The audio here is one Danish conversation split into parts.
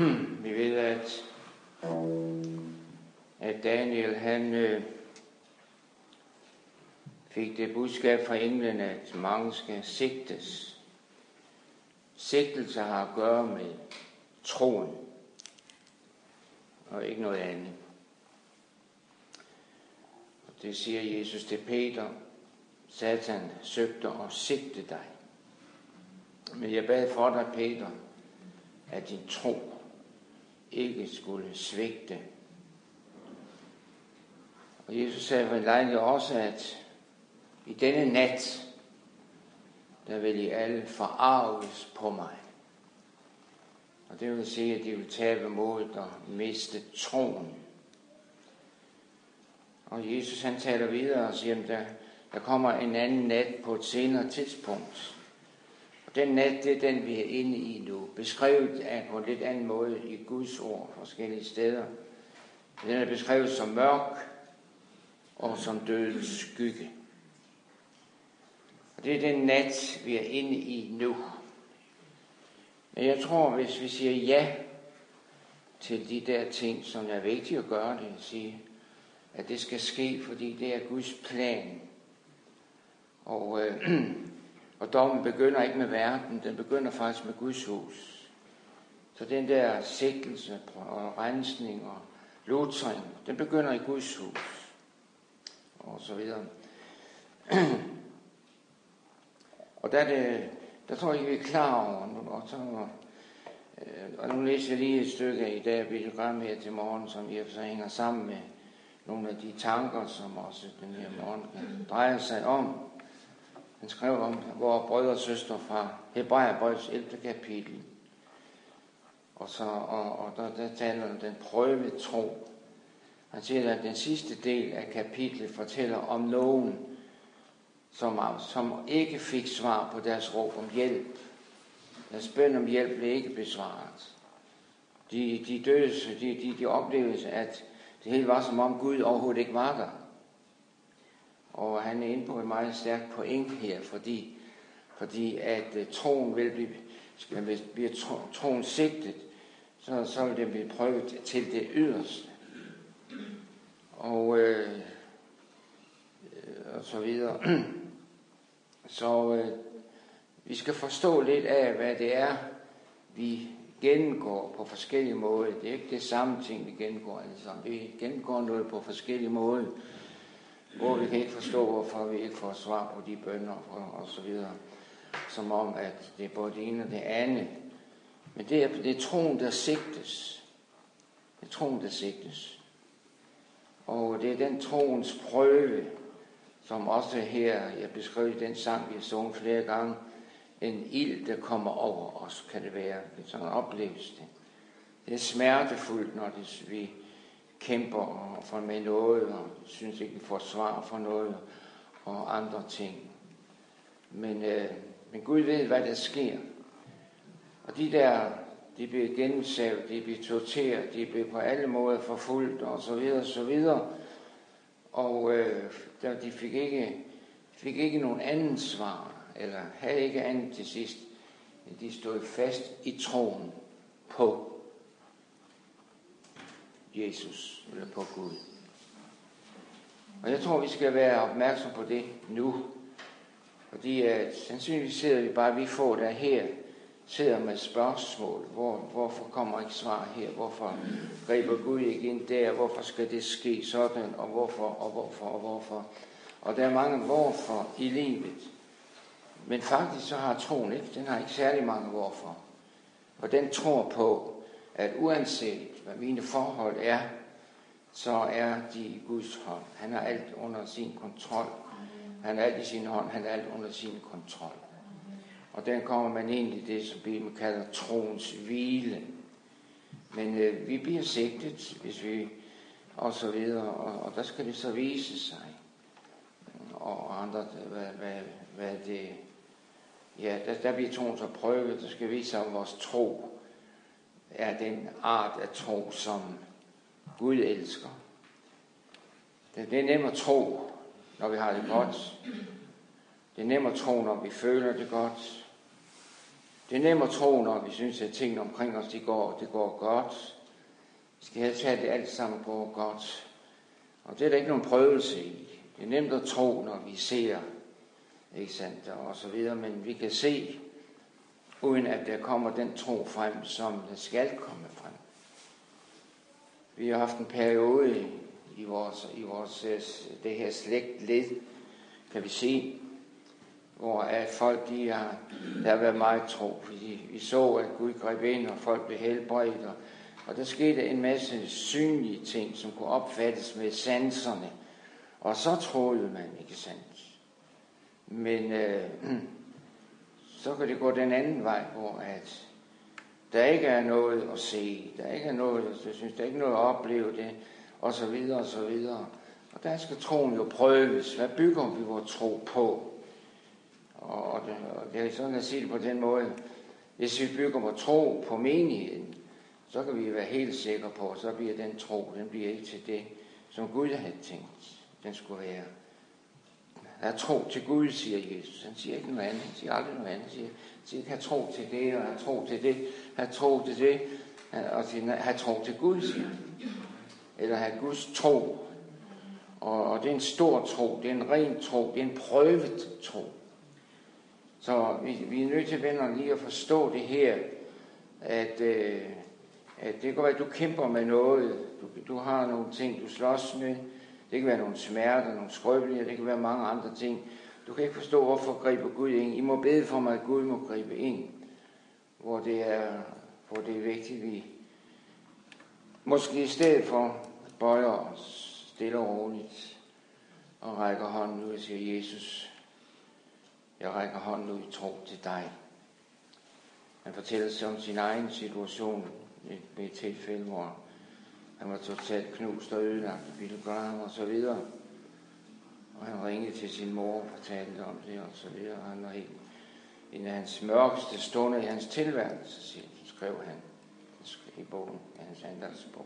Vi ved, at Daniel han fik det budskab fra englen, at mange skal sigtes. Sigtelse har at gøre med troen, og ikke noget andet. Og det siger Jesus til Peter: Satan søgte at sigte dig. Men jeg bad for dig, Peter, at din tro ikke skulle svigte. Og Jesus sagde for en lejlighed også, at i denne nat, der vil I alle forarves på mig. Og det vil sige, at de vil tabe modet og miste troen. Og Jesus han taler videre og siger, at der kommer en anden nat på et senere tidspunkt. Og den nat, det er den, vi er inde i nu. Beskrevet af på en lidt anden måde i Guds ord forskellige steder. Den er beskrevet som mørk og som dødens skygge. Og det er den nat, vi er inde i nu. Men jeg tror, hvis vi siger ja til de der ting, som er vigtige at gøre, det vil sige, at det skal ske, fordi det er Guds plan. Og dommen begynder ikke med verden, den begynder faktisk med Guds hus. Så den der sigtelse og rensning og lutring, den begynder i Guds hus. Og så videre. Og der tror jeg, vi er klar over, og nu læser jeg lige et stykke i dag, Bilgram her til morgen, som i og for sig hænger sammen med nogle af de tanker, som også den her morgen drejer sig om. Han skrev om vores brødre og søstre fra Hebræerbrevets 11. kapitel. Og der taler om den prøvede tro. Han siger, at den sidste del af kapitlet fortæller om nogen, som ikke fik svar på deres råb om hjælp. Deres bøn om hjælp blev ikke besvaret. De oplevede, at det hele var som om Gud overhovedet ikke var der. Og han er inde på et meget stærkt point her, fordi at troen bliver troen sigtet, så vil det blive prøvet til det yderste. Og så videre. Så vi skal forstå lidt af, hvad det er, vi gennemgår på forskellige måder. Det er ikke det samme ting, vi gennemgår alle sammen. Vi gennemgår noget på forskellige måder, hvor vi kan ikke forstå, hvorfor vi ikke får svar på de bønner og så videre. Som om, at det er både det ene og det andet. Men det er troen, der sigtes. Det er troen, der sigtes. Og det er den troens prøve, som også her, jeg beskrev den sang, vi har sunget flere gange, en ild, der kommer over os, kan det være. Sådan opleves det. Det er smertefuldt, når vi kæmper for med noget, og synes ikke, vi får svar for noget, og andre ting. Men Gud ved, hvad der sker. Og de bliver gennemsavet, de bliver torteret, de bliver på alle måder forfulgt, og så videre, og så videre. Og de fik ikke nogen anden svar, eller havde ikke andet til sidst. De stod fast i troen på Jesus, eller på Gud. Og jeg tror, vi skal være opmærksom på det nu. Fordi sandsynligvis sidder vi få der her, sidder med spørgsmål. Hvorfor kommer ikke svar her? Hvorfor griber Gud ikke ind der? Hvorfor skal det ske sådan? Og hvorfor? Og der er mange hvorfor i livet. Men faktisk så har troen ikke, den har ikke særlig mange hvorfor. Og den tror på, at uanset hvad mine forhold er, så er de i Guds hånd. Han har alt under sin kontrol. Han har alt i sin hånd, han har alt under sin kontrol. Og den kommer man ind i det, som Bibelen kalder troens hvile. Men vi bliver sigtet, hvis vi og så videre, og der skal det så vise sig. Og andre, hvad det... Ja, der bliver troen så prøvet, der skal vise sig, om vores tro er den art af tro, som Gud elsker. Det er nemt at tro, når vi har det godt. Det er nemt at tro, når vi føler det godt. Det er nemt at tro, når vi synes, at tingene omkring os, det går godt. Vi skal helst have det alt sammen går godt. Og det er der ikke nogen prøvelse i. Det er nemt at tro, når vi ser, ikke sandt, og så videre. Men vi kan se, uden at der kommer den tro frem, som der skal komme frem. Vi har haft en periode i vores det her slægtled, kan vi se, hvor at folk, der har været meget tro, fordi vi så, at Gud greb ind, og folk blev helbredt, og der skete en masse synlige ting, som kunne opfattes med sanserne, og så troede man, ikke sandt. Men så kan det gå den anden vej, hvor at der ikke er noget at se, der ikke er noget, jeg synes, der er ikke noget at opleve det, og så videre, og så videre. Og der skal troen jo prøves. Hvad bygger vi vores tro på? Og det er sådan at sige det på den måde. Hvis vi bygger vores tro på menigheden, så kan vi være helt sikre på, at så bliver den tro, den bliver ikke til det, som Gud havde tænkt, den skulle være. Der er tro til Gud, siger Jesus. Han siger ikke noget andet. Han siger aldrig noget andet. Han siger ikke, have tro til det, og have tro til det, have tro til det, og have tro til Gud, siger han. Eller have Guds tro. Og det er en stor tro, det er en ren tro, det er en prøvet tro. Så vi er nødt til, venner, lige at forstå det her, at det kan være, at du kæmper med noget, du har nogle ting, du slås med. Det kan være nogle smerter, nogle skrøbeligheder, det kan være mange andre ting. Du kan ikke forstå, hvorfor griber Gud ind. I må bede for mig, at Gud må gribe ind, hvor det er vigtigt, vi måske i stedet for bøjer os stille og roligt og rækker hånden ud og siger, Jesus, jeg rækker hånden ud i tro til dig. Han fortæller sig om sin egen situation ved et tilfælde, hvor han var totalt knust og ødelagt af bilgram og så videre. Og han ringede til sin mor og fortalte om det og så videre. Han var helt en af hans mørkeste stunder i hans tilværelse, skrev han i bogen, hans andagtsbog.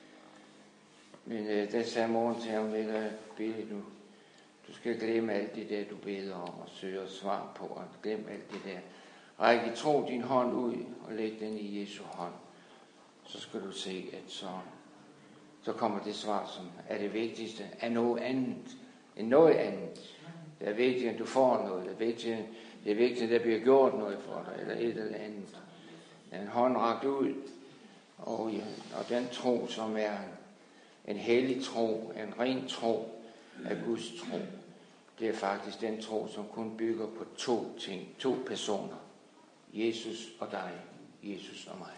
Men der sagde moren til ham, Billy, du skal glemme alt det der, du beder om og søger svar på, og glem alt det der. Ræk i tro din hånd ud og læg den i Jesu hånd. Så skal du se, at så kommer det svar, som er det vigtigste af noget andet, end noget andet. Det er vigtigt, at du får noget. Det er vigtigt, at der bliver gjort noget for dig, eller et eller andet. En hånd rakt ud, og den tro, som er en hellig tro, en ren tro af Guds tro, det er faktisk den tro, som kun bygger på to ting, to personer. Jesus og dig, Jesus og mig.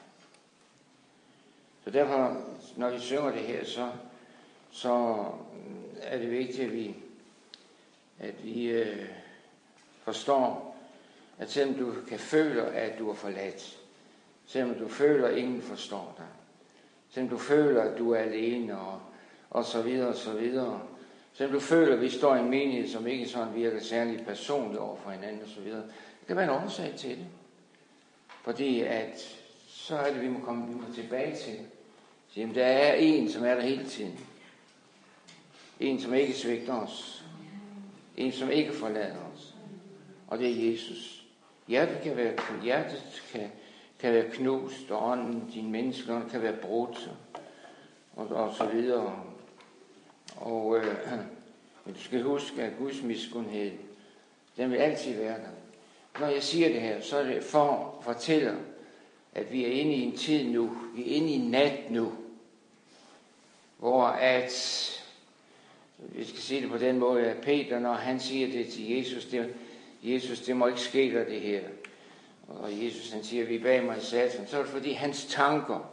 Så derfor, når vi synger det her, så er det vigtigt, at vi forstår, at selvom du kan føle, at du er forladt, selvom du føler, at ingen forstår dig, selvom du føler, at du er alene, og så videre, og så videre, selvom du føler, at vi står i en menighed, som ikke sådan virker særlig personligt over for hinanden, og så videre, det kan være en årsag til det. Fordi at så er det, vi må tilbage til. Så, jamen, der er en, som er der hele tiden. En, som ikke svigter os. En, som ikke forlader os. Og det er Jesus. Hjertet kan være knust, og ånden, din menneskeånd, kan være brudt, og så videre. Men du skal huske, at Guds miskundhed, den vil altid være der. Når jeg siger det her, så er det for at fortælle, at vi er inde i en tid nu, vi er inde i en nat nu, hvor at, vi skal sige det på den måde, at Peter, når han siger det til Jesus, det må ikke ske der det her. Og Jesus, han siger, vi bag mig i satan, så er det fordi hans tanker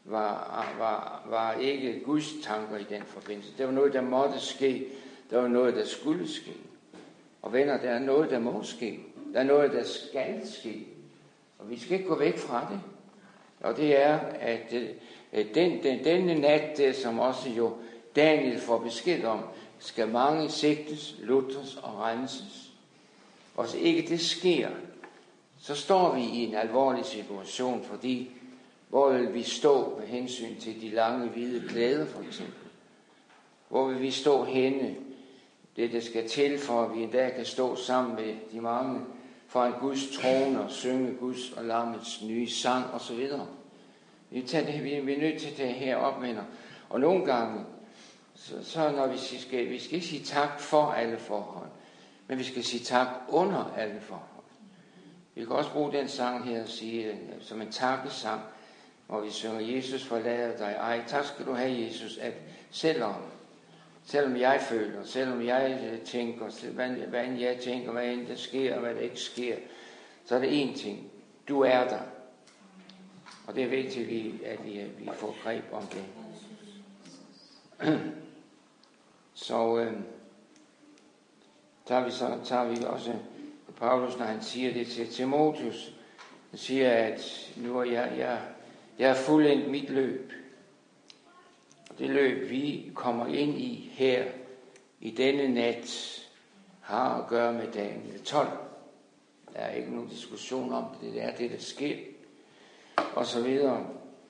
var ikke Guds tanker i den forbindelse. Det var noget, der måtte ske. Der var noget, der skulle ske. Og venner, der er noget, der må ske. Der er noget, der skal ske. Og vi skal ikke gå væk fra det. Og det er, at denne nat, det som også jo Daniel får besked om, skal mange sigtes, lutres og renses. Og hvis ikke det sker, så står vi i en alvorlig situation, fordi hvor vil vi stå med hensyn til de lange hvide klæder for eksempel? Hvor vil vi stå henne? Det skal til for, at vi en dag kan stå sammen med de mange foran Guds trone og synge Guds og lammets nye sang osv. Vi er nødt til det her opminder. Og nogle gange, så når vi skal ikke sige tak for alle forhold, men vi skal sige tak under alle forhold. Vi kan også bruge den sang her og sige, som en takkesang, hvor vi synger, Jesus forlader dig. Ej, tak skal du have, Jesus, at selvom jeg føler, selvom jeg tænker, hvad end jeg tænker, hvad end der sker, og hvad der ikke sker, så er det én ting. Du er der. Og det er vigtigt, at vi får greb om det. Så tager vi også Paulus, når han siger det til Timotheus. Han siger, at nu er jeg har fuldendt mit løb. Og det løb, vi kommer ind i her i denne nat, har at gøre med Daniel 12. Der er ikke nogen diskussion om det. Det er det, der sker. Og så videre.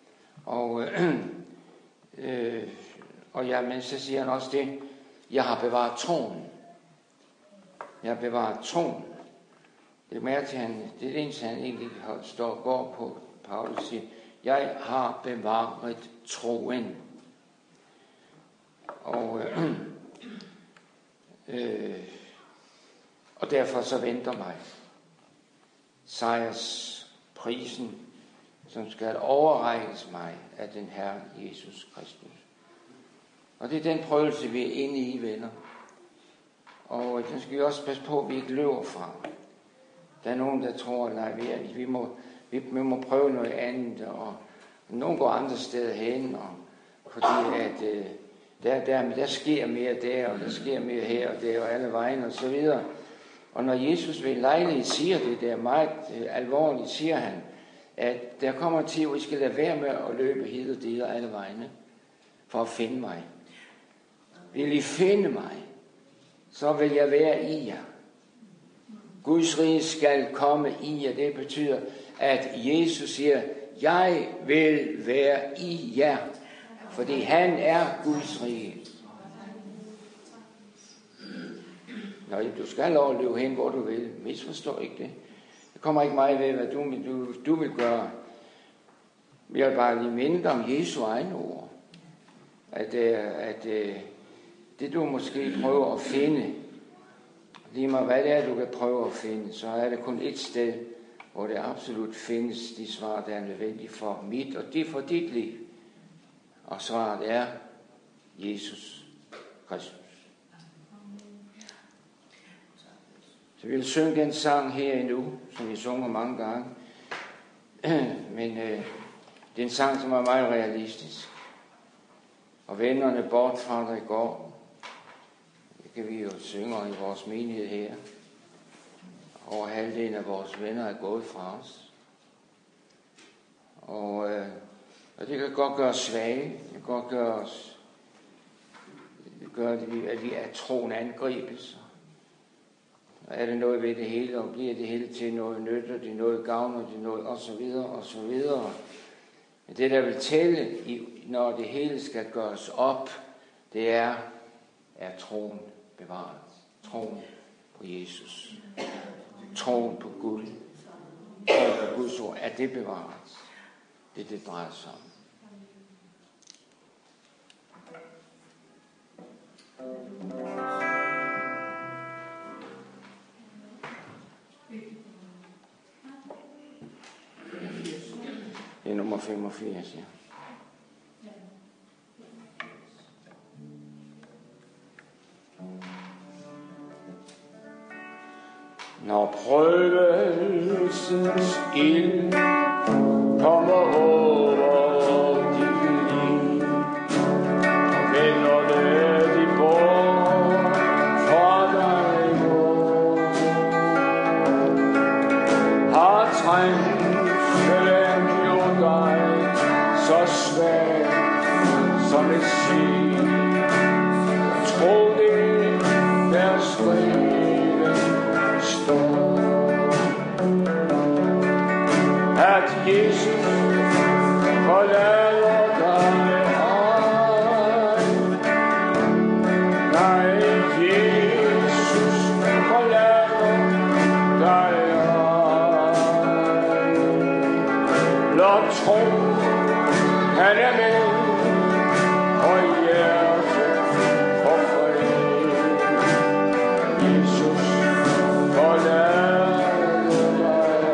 Men så siger han også det. Jeg har bevaret troen. Jeg har bevaret troen. Det er mærke til, det er det eneste, han egentlig står og går på. Paulus siger, jeg har bevaret troen. Og derfor så venter mig sejrsprisen, som skal overrækkes mig af den Herre Jesus Kristus. Og det er den prøvelse, vi er inde i, venner. Og den skal vi også passe på, at vi ikke løber fra. Der er nogen, der tror, at vi må prøve noget andet, og nogen går andre steder hen, og fordi at der sker mere der, og der sker mere her og der, og alle vejen og så videre. Og når Jesus ved lejlighed siger det der meget alvorligt, siger han, at der kommer til, at I skal lade være med at løbe hid og dit og alle vegne, for at finde mig. Vil I finde mig, så vil jeg være i jer. Guds rige skal komme i jer. Det betyder, at Jesus siger, jeg vil være i jer, fordi han er Guds rige. Nå, du skal lov at løbe hen, hvor du vil. Misforstår ikke det. Det kommer ikke meget ved, hvad du vil gøre. Jeg vil bare lige minde om Jesu egne ord. At det du måske prøver at finde, lige meget hvad det er, du kan prøve at finde, så er det kun et sted, hvor det absolut findes de svar, der er nødvendige for mit og det for dit liv. Og svaret er Jesus Kristus. Så vi vil synge den sang her endnu, som vi sunger mange gange. Men det er en sang, som er meget realistisk. Og vennerne bort fra dig går. Det kan vi jo synge i vores menighed her. Over halvdelen af vores venner er gået fra os. Og det kan godt gøre os svage. Det kan godt gøre os, at vi er troen angribes. Og er det noget ved det hele, og bliver det hele til noget nytter, det noget gavner, det noget og så videre og så videre. Men det der vil tælle, når det hele skal gøres op, det er troen bevaret. Troen på Jesus. Troen på Gud. Troen på Guds ord. Er det bevaret? Det drejer sig om. Det er nummer 85, ja. Når prøvelsens ild kommer over dit liv, og vennerne de bort fra dig må, har trængselen gjort dig så svag som et svin. Tro det, der skrevet står, at Jesus forlader dig ej. Nej, Jesus forlader dig ej. Han er med, og hjertet får fred. Jesus, forlader dig.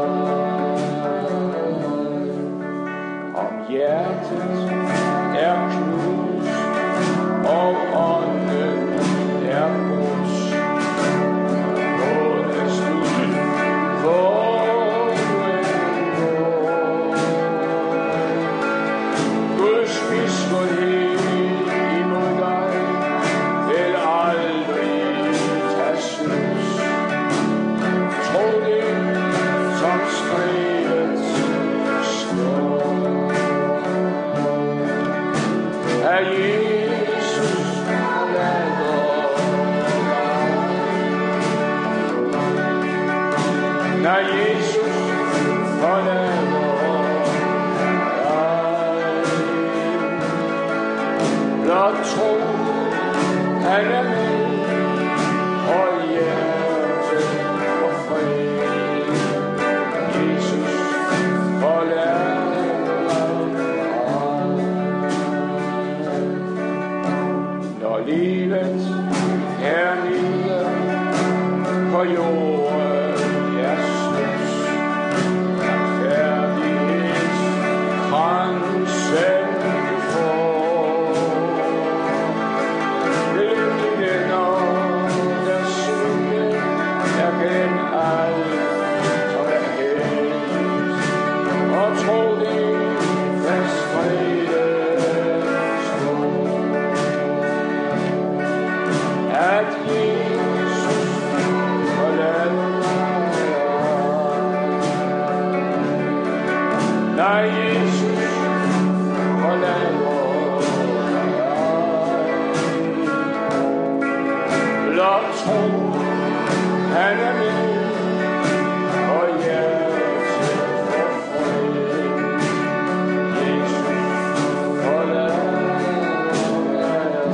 Om hjertet er knust, og ånden er brudt, må det slutte, hvor du end går. Guds miskunnhed imod dig vil aldrig tage slut. Tro det, som skrevet står, at Jesus forlader dig. Når Jesus forlader dig, blot tro, han er med, og hjertet får fred. Jesus forlader dig. Når livet hernede på jorden er slut, retfærdighedskransen du får. Lykke, når der slutte er gennem alt, som er hængt, og tro det, hvad skrevet står, at Jesus forlader dig. Nej, Jesus forlader dig. Blot tro, han er med, og hjertet får fred. Jesus forlader dig.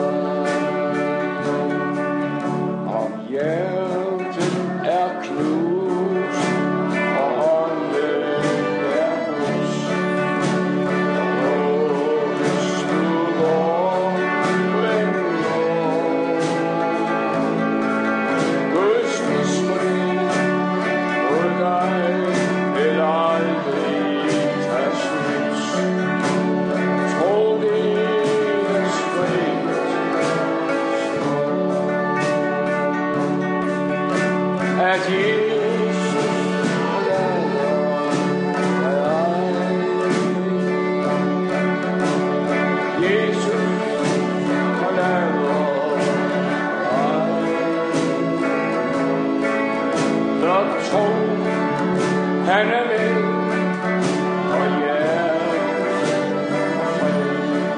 Om hjertet er knust, og ånden er brudt, rådes du, hvor du end går. Guds miskunnhed mod dig vil aldrig tage slut. Tro det, der skrevet står, at Jesus forlader dig. Jesus forlader dig. Blot tro, han er med, og hjertet får fred.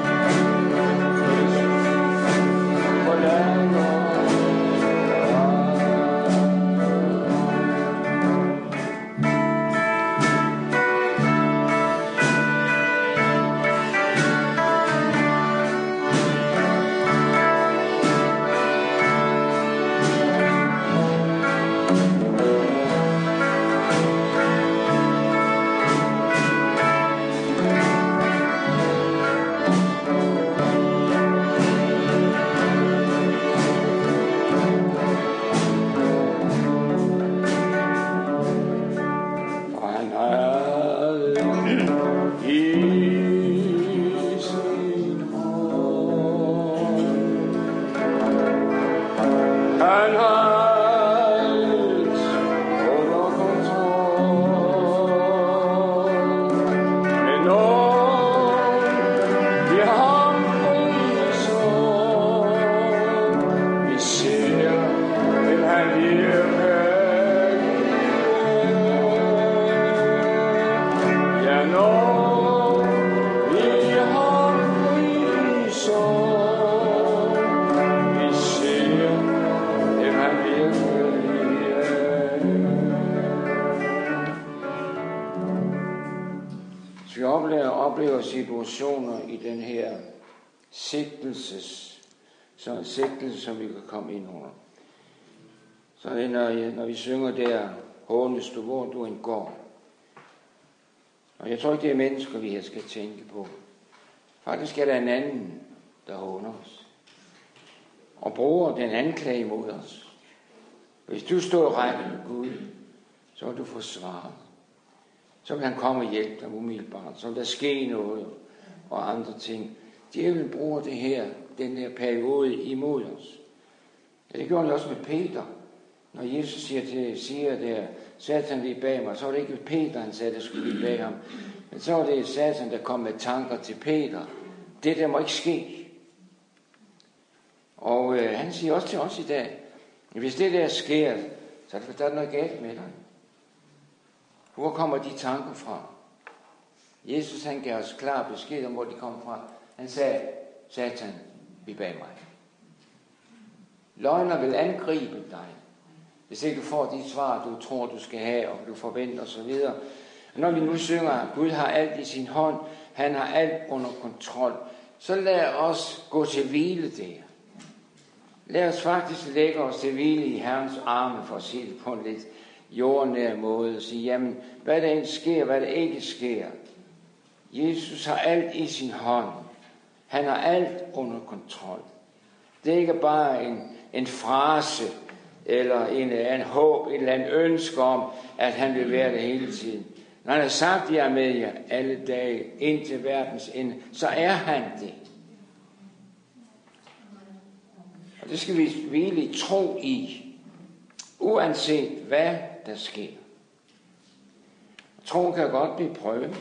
Jesus forlader dig. Han har alt under kontrol. Men når vi ham priser, vi ser, vil han virke. Ja, når vi ham priser, vi ser, vil han virke. Så vi oplever situationer i den her sigtelse, som vi kan komme ind under. Så når vi synger der, hånes du, hvor du end går. Og jeg tror ikke, det er mennesker, vi her skal tænke på. Faktisk er der en anden, der håner os. Og bruger den anklage mod os. Hvis du står i række med Gud, så vil du få svaret. Så vil han komme og hjælpe dig umiddelbart. Så vil der ske noget og andre ting. Djævlen bruger det her, den her periode imod os. Ja, det gjorde han også med Peter. Når Jesus siger der, Satan lige bag mig, så var det ikke Peter, han sagde, der skulle lige bag ham. Men så var det Satan, der kom med tanker til Peter. Det der må ikke ske. Og han siger også til os i dag, hvis det der sker, så er der noget galt med dig. Hvor kommer de tanker fra? Jesus han gav os klar besked om, hvor de kom fra. Han sagde, Satan, vi bag mig. Løgner vil angribe dig, hvis ikke du får de svar, du tror, du skal have, og du forventer osv. Når vi nu synger, Gud har alt i sin hånd, han har alt under kontrol, så lad os gå til hvile der. Lad os faktisk lægge os til hvile i Herrens arme, for at sige det på en lidt jordnær måde, og sige, jamen, hvad der end sker, hvad der ikke sker. Jesus har alt i sin hånd. Han har alt under kontrol. Det er ikke bare en frase, eller en håb, et eller andet ønske om, at han vil være det hele tiden. Når han har sagt, at jeg er med jer alle dage, indtil verdens ende, så er han det. Og det skal vi virkelig tro i, uanset hvad der sker. Troen kan godt blive prøvet.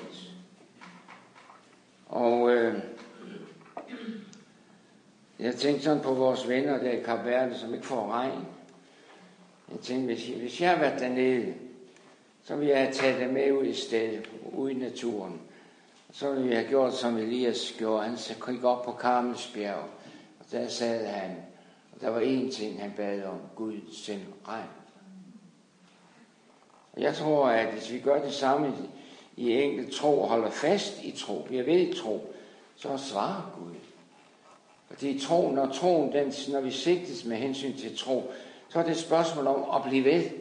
Og jeg tænkte sådan på vores venner der i Kap Verde, som ikke får regn. Jeg tænkte, hvis jeg har været dernede, så ville jeg have taget dem med ud i stedet, ude i naturen. Og så ville jeg have gjort, som Elias gjorde. Han gik op på Karmelsbjerg, og der sad han. Og der var én ting, han bad om. Gud, send regn. Og jeg tror, at hvis vi gør det samme i enkelt tro, og holder fast i tro, bliver ved i tro, så svarer Gud. Fordi troen, når vi sigtes med hensyn til tro, så er det et spørgsmål om at blive ved.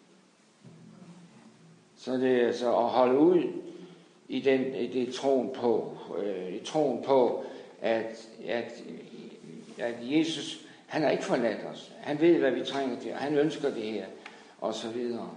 Så det er altså at holde ud i troen på, at Jesus, han har ikke forladt os. Han ved, hvad vi trænger til, og han ønsker det her, og så videre.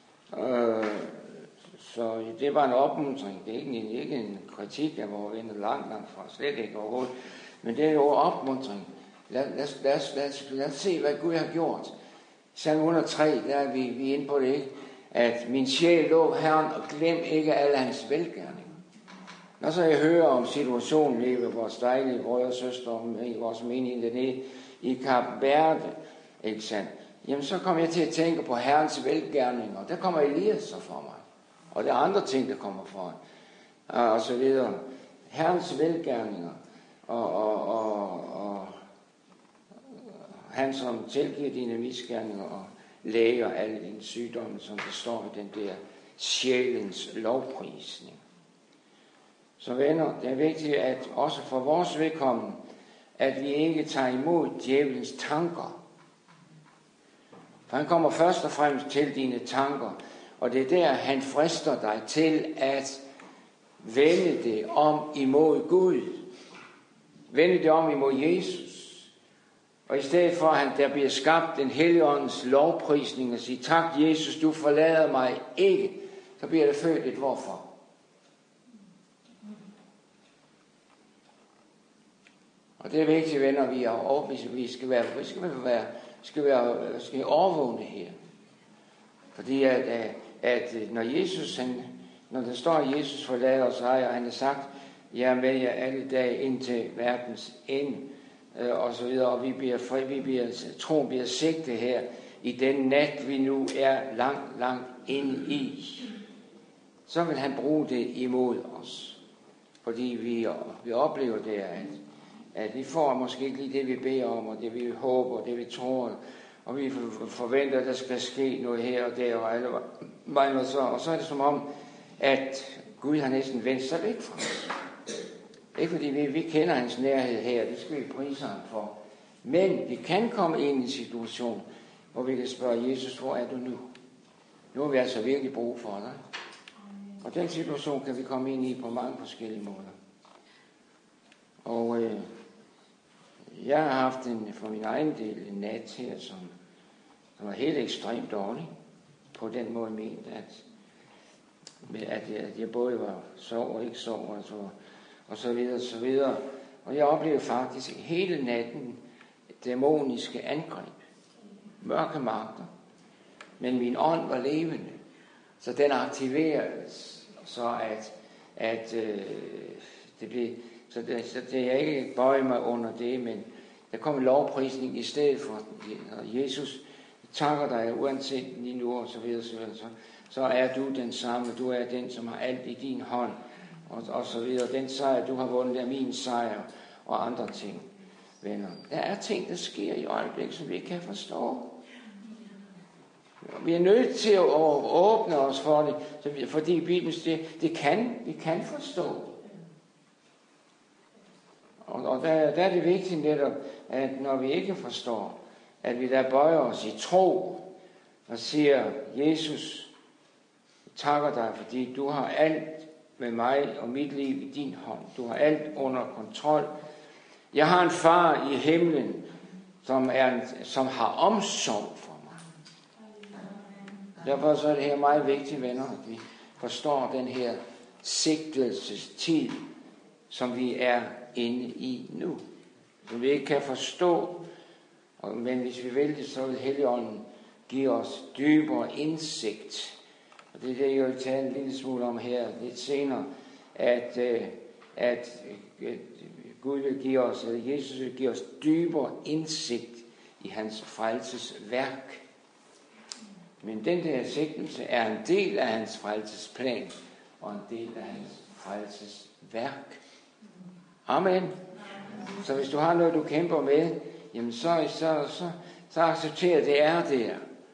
Så det var en opmuntring. Det er ikke en kritik af vores venner langt fra, slet ikke overhovedet. Men det er jo en opmuntring. Lad os se, hvad Gud har gjort. Salme 103, der er vi inde på det, ikke? At min sjæl lov Herren, og glem ikke alle hans velgærninger. Når så jeg hører om situationen ved vores dejlige brødre og søstre, i vores menighed dernede i Kap Verde, ikke sandt? Jamen så kommer jeg til at tænke på Herrens velgærninger. Der kommer Elias så for mig. Og der er andre ting, der kommer for mig. Og så videre. Herrens velgærninger. Og han som tilgiver dine misgerninger og læger alle dine sygdomme, som der står i den der sjælens lovprisning. Så venner, det er vigtigt, at også for vores vedkommende, at vi ikke tager imod djævelens tanker. For han kommer først og fremmest til dine tanker, og det er der, han frister dig til at vende det om imod Gud. Vende det om imod Jesus. Og i stedet for, at der bliver skabt den Helligåndens lovprisning og sige, tak Jesus, du forlader mig ikke, så bliver der født et hvorfor. Og det er vigtigt, venner, vi skal være overvågne her. Fordi at når der står, at Jesus forlader os, og han har sagt, jeg er med jer alle dage indtil verdens ende, og så videre, og troen bliver sigtet her i den nat, vi nu er langt inde i. Så vil han bruge det imod os. Fordi vi oplever det, at vi får måske ikke lige det, vi beder om, og det vi håber, og det vi tror, og vi forventer, at der skal ske noget her og der, og alle vejen, og så er det som om, at Gud har næsten vendt sig væk fra os. Ikke fordi vi kender hans nærhed her, det skal vi prise ham for. Men vi kan komme ind i en situation, hvor vi kan spørge Jesus, hvor er du nu? Nu har vi altså virkelig brug for dig. Og den situation kan vi komme ind i på mange forskellige måder. Og jeg har haft for min egen del en nat her, som var helt ekstremt dårlig. På den måde ment, at jeg både var sov og ikke sov, og så videre, så videre. Og jeg oplevede faktisk hele natten dæmoniske angreb. Mørke magter. Men min ånd var levende. Så den aktiveredes, så at det blev, så det jeg ikke bøje mig under det, men der kom en lovprisning i stedet for. Og Jesus takker dig, uanset lige nu, og så videre, så er du den samme. Du er den, som har alt i din hånd, og så videre. Den sejr, du har vundet, er min sejr, og andre ting, venner. Der er ting, der sker i øjeblikket, som vi ikke kan forstå. Vi er nødt til at åbne os for det, fordi Bibelen siger, vi kan forstå. Og der er det vigtigt netop, at når vi ikke forstår, at vi der bøjer os i tro og siger, Jesus, jeg takker dig, fordi du har alt med mig og mit liv i din hånd. Du har alt under kontrol. Jeg har en far i himlen, som har omsorg for mig. Derfor så er det her meget vigtigt, venner, at vi forstår den her sigtelsestid, som vi er inde i nu. Som vi ikke kan forstå, men hvis vi vil det, så vil Helligånden give os dybere indsigt. Og det er det, jeg vil tale en lille smule om her lidt senere, at Gud vil give os, eller Jesus vil give os dybere indsigt i hans frelsesværk. Men den der sigtelse er en del af hans frelsesplan, og en del af hans frelsesværk. Amen. Så hvis du har noget, du kæmper med, jamen så accepterer det er der.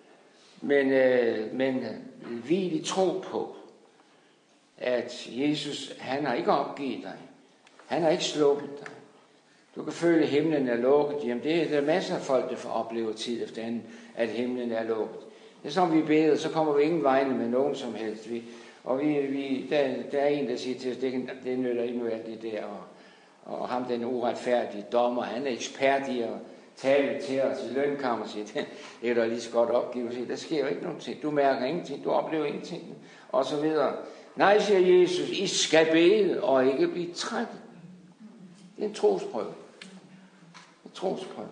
Men hvil i tro på, at Jesus, han har ikke opgivet dig. Han har ikke sluppet dig. Du kan føle, at himlen er lukket. Jamen det er der masser af folk, der får opleve tid efter anden, at himlen er lukket. Det er som vi beder, så kommer vi ingen vegne med nogen som helst. Der er en, der siger til os, det nytter ikke noget alt det der. Og ham, den uretfærdige dommer, han er ekspert i at tale til os i lønkammer og siger, det er da lige så godt opgive. Der sker jo ikke nogen ting. Du mærker ingenting, du oplever ingenting. Og så videre. Nej, siger Jesus, I skal bede og ikke blive trætte. Det er en trosprøve. En trosprøve.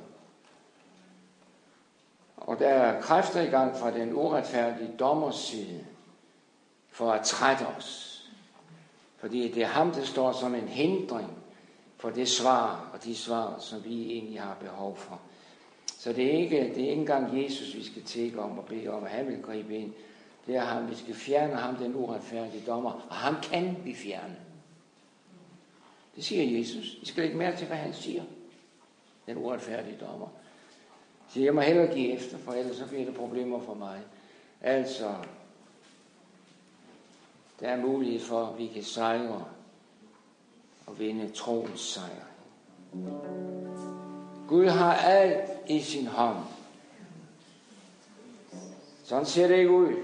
Og der er kræfter i gang fra den uretfærdige dommers side for at trætte os. Fordi det er ham, der står som en hindring for det svar og de svar, som vi egentlig har behov for. Så det er ikke engang Jesus, vi skal tække om og bede om, at han vil gribe ind. Det er ham, vi skal fjerne ham, den uretfærdige dommer, og ham kan vi fjerne. Det siger Jesus. I skal ikke mærke til, hvad han siger, den uretfærdige dommer. Så jeg må hellere give efter, for ellers så bliver det problemer for mig. Altså, der er mulighed for, at vi kan sejre og vinde troens sejr. Gud har alt i sin hånd. Sådan ser det ikke ud.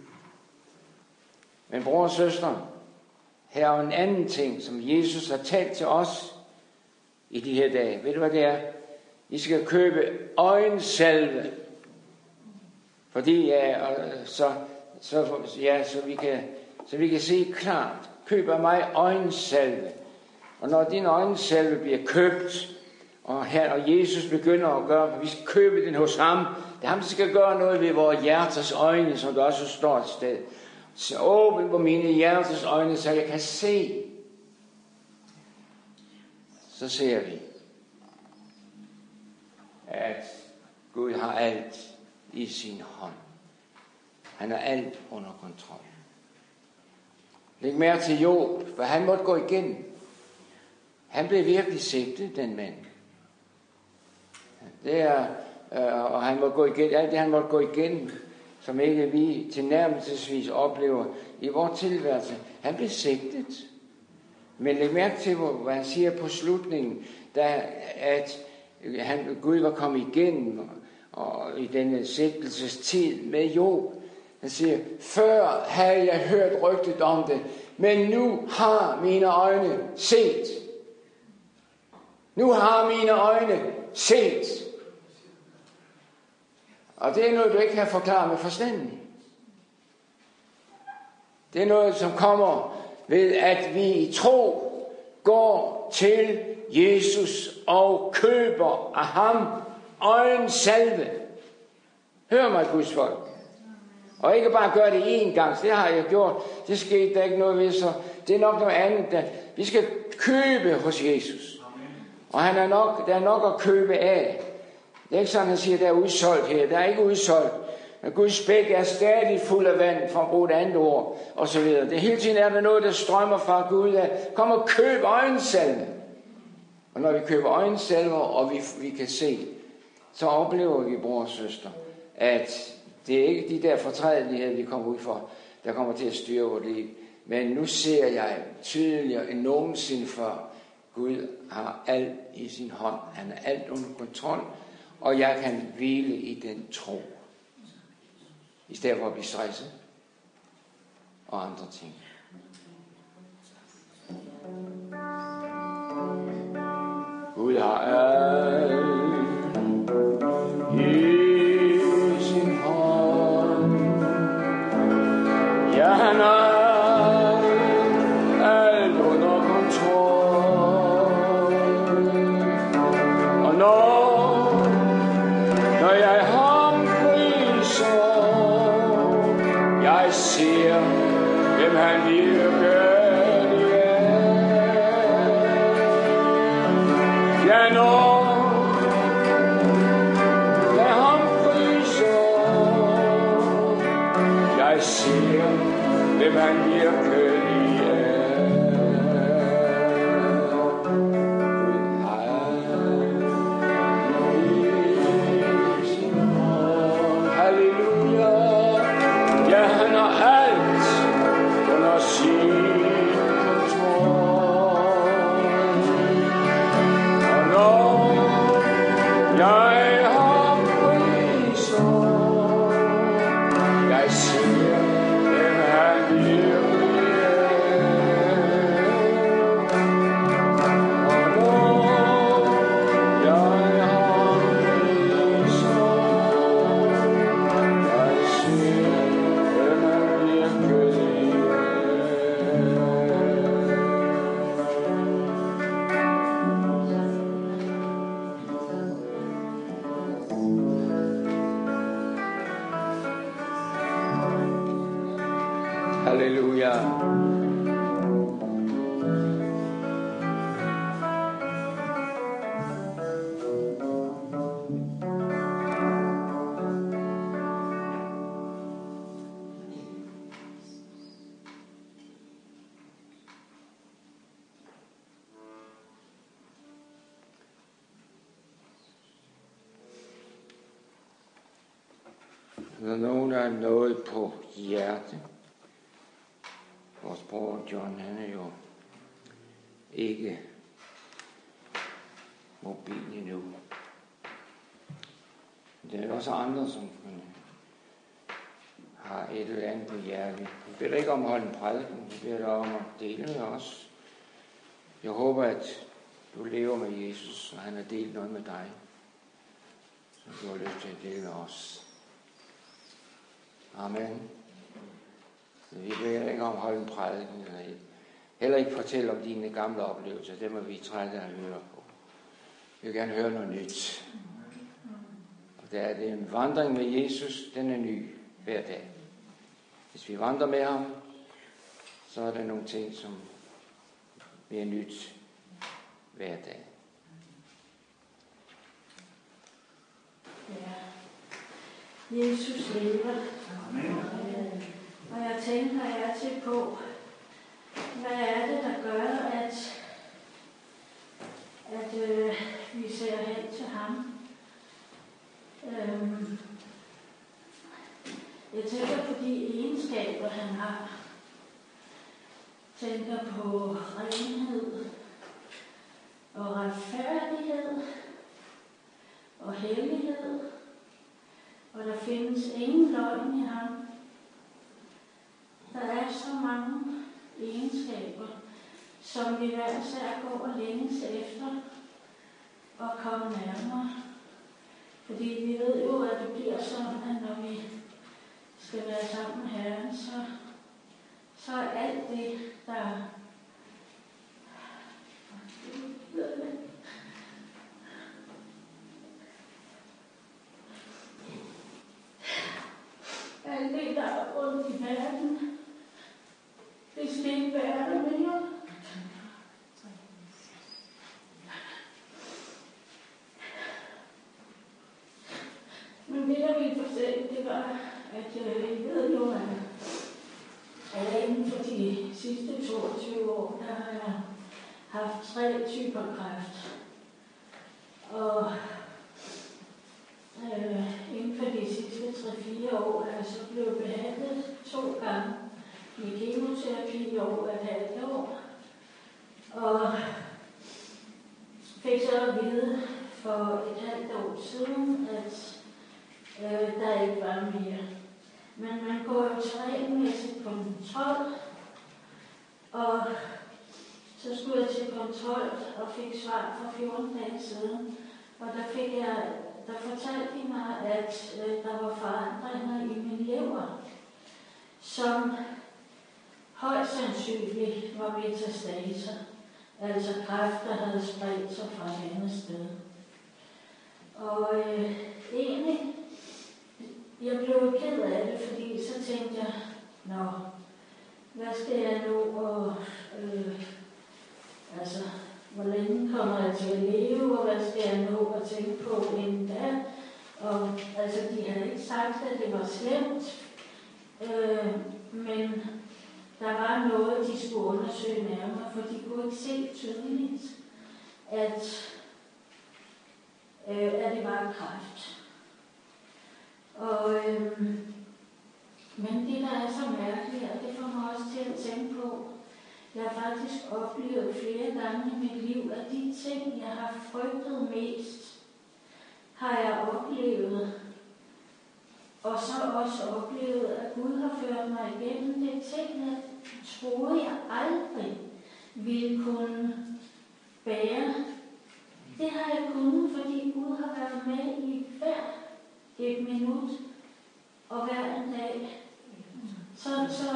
Men bror og søster, her er en anden ting, som Jesus har talt til os i de her dage. Ved du hvad det er? I skal købe øjensalve. Fordi så vi kan se klart. Køb af mig øjensalve. Og når din øjensalve bliver købt, og Jesus begynder at gøre, vi skal købe den hos ham. Det er ham, der skal gøre noget ved vores hjerters øjne, som der også står et sted. Så åbn på mine hjerters øjne, så jeg kan se. Så ser vi, at Gud har alt i sin hånd. Han har alt under kontrol. Læg mærke til Job, for han måtte gå igen. Han blev virkelig sigtet, den mand. Og han måtte gå igen, alt det han måtte gå igen, som ikke vi tilnærmelsesvis oplever i vores tilværelse. Han blev sigtet. Men læg mærke til, hvad han siger på slutningen, at Gud var kommet igennem og i denne sigtelsestid med Job. Han siger, før havde jeg hørt rygtet om det, men nu har mine øjne set. Nu har mine øjne set. Og det er noget, du ikke kan forklare med forstanden. Det er noget, som kommer ved, at vi i tro går til Jesus og køber af ham øjensalve. Hør mig, Guds folk. Og ikke bare gøre det én gang, det har jeg gjort. Det skete der ikke noget ved, så det er nok noget andet. Vi skal købe hos Jesus. Og der er nok at købe af. Det er ikke sådan, han siger, der er udsolgt her. Der er ikke udsolgt. Men Guds bæk er stadig fuld af vand, for at bruge et andet ord, og så videre. Det hele tiden er der noget, der strømmer fra Gud. Kom og køb øjensalve. Og når vi køber øjensalver, og vi kan se, så oplever vi, bror og søster, at det er ikke de der fortrædeligheder, vi kommer ud for, der kommer til at styre vores liv. Men nu ser jeg tydeligere end nogensinde før, Gud har alt i sin hånd. Han er alt under kontrol, og jeg kan hvile i den tro. I stedet for at blive stresset og andre ting. Gud har alt i sin hånd. Ja, han har alt under kontrol. Og når jeg ham priser, jeg ser, hvem han virkelig er. Ja, når jeg ham priser, jeg ser, hvem han virkelig er. Halleluja. Ja, han har alt under sin kontrol. Og når jeg ham priser, jeg ser, hvem han virkelig er. Og når jeg ham priser, jeg ser, hvem han virkelig er. Halleluja. Når nogen har noget på hjertet. Vores bror John, han er jo ikke mobil endnu. Der er også andre, som har et eller andet på hjertet. Vi beder ikke om at holde en prædiken, vi beder om at dele med os. Jeg håber, at du lever med Jesus, og han har delt noget med dig, som du har lyst til at dele med os. Amen. Vi beder ikke om at holde en prædiken, heller ikke fortælle om dine gamle oplevelser. Dem er vi trætte af at høre på. Vi vil gerne høre noget nyt. Og der er det en vandring med Jesus, den er ny hver dag. Hvis vi vandrer med ham, så er der nogle ting, som bliver nyt hver dag. Ja. Jesus lever. Amen. Og jeg tænker altid på, hvad er det, der gør, at vi ser hen til ham. Jeg tænker på de egenskaber, han har. Jeg tænker på renhed og retfærdighed og hellighed. Og der findes ingen løgn i ham. som vi hver især går og længes efter og komme nærmere. Fordi vi ved jo, at det bliver sådan, at når vi skal være sammen med Herren, så er alt det, der alt det, der er rundt i verden, det skal ikke være der mere. Men det, der ville fortælle, det var, at jeg ved jo, at inden for de sidste 22 år, der har jeg haft 3 typer kræft. Og inden for de sidste 3-4 år er jeg så blevet behandlet 2 gange med kemoterapi over et halvt år. Og fik så at vide for et halvt år siden, at der ikke var mere. Men man går jo til regelmæssigt kontrol, og så skulle jeg til kontrol og fik svar for 14 dage siden. Og der fortalte de mig, at der var forandringer i min lever, som højst sandsynligt var metastaser, altså kræft, der havde spredt sig fra et andet sted. Og egentlig, jeg blev ked af det, fordi så tænkte jeg, hvad skal jeg nu, og hvor længe kommer jeg til at leve, og hvad skal jeg nu at tænke på inden da? Og de havde ikke sagt, at det var slemt, men der var noget, de skulle undersøge nærmere, for de kunne ikke se tydeligt, at det var kræft. Men det, der er så mærkeligt, og det får mig også til at tænke på, jeg har faktisk oplevet flere gange i mit liv, at de ting, jeg har frygtet mest, har jeg oplevet. Og så også oplevet, at Gud har ført mig igennem det ting, jeg troede, jeg aldrig ville kunne bære. Det har jeg kunnet, fordi Gud har været med i hver et minut og hver en dag. Så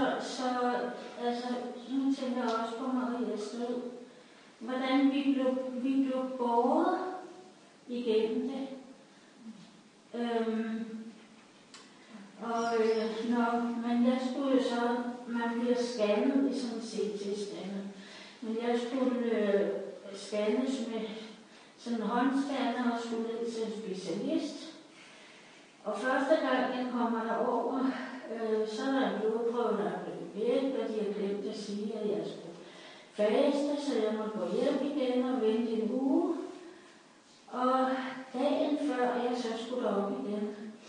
nu tænker jeg også på Marias død. Hvordan vi blev båret igennem det. Men jeg skulle så, man bliver scannet i sådan en CT-scanner. Men jeg skulle scannes med sådan en håndscanner og skulle ned til en specialist. Og første gang jeg kommer derover, så er der en blodprøve, der er blevet væk, og de har glemt at sige, at jeg skulle faste, så jeg må gå hjem igen og vente en uge. Og dagen før jeg så skulle derop igen,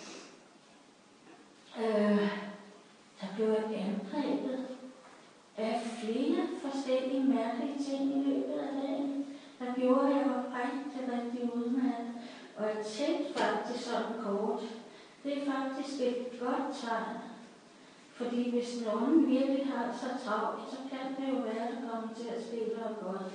der blev jeg angrebet af flere forskellige mærkelige ting i løbet af dagen. Der gjorde jeg jo rigtig udmærket. Og jeg tænkte faktisk sådan kort, det er faktisk et godt tegn. Fordi hvis nogen virkelig har så travlt, så kan det jo være, at der kommer til at ske noget godt.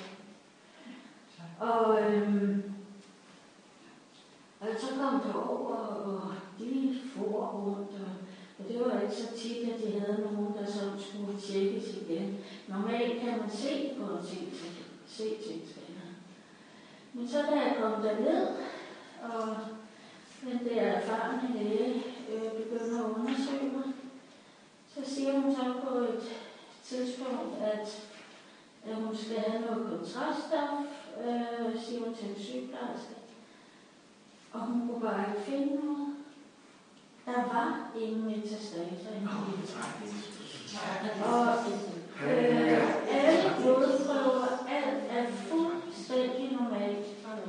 Og så kom det over, og de for rundt, og det var ikke så tit, at de havde nogen, der så skulle tjekkes igen. Normalt kan man se på en CT-scanner. Men så da jeg kom derned, og den der erfarne læge begynder at undersøge mig, så siger hun så på et tidspunkt, at hun skal have noget kontraststof, siger hun til en sygeplejerske. Og hun kunne bare ikke finde noget. Der var ingen metastaser i det. Og alle blodprøver, alt er fuldstændig normalt.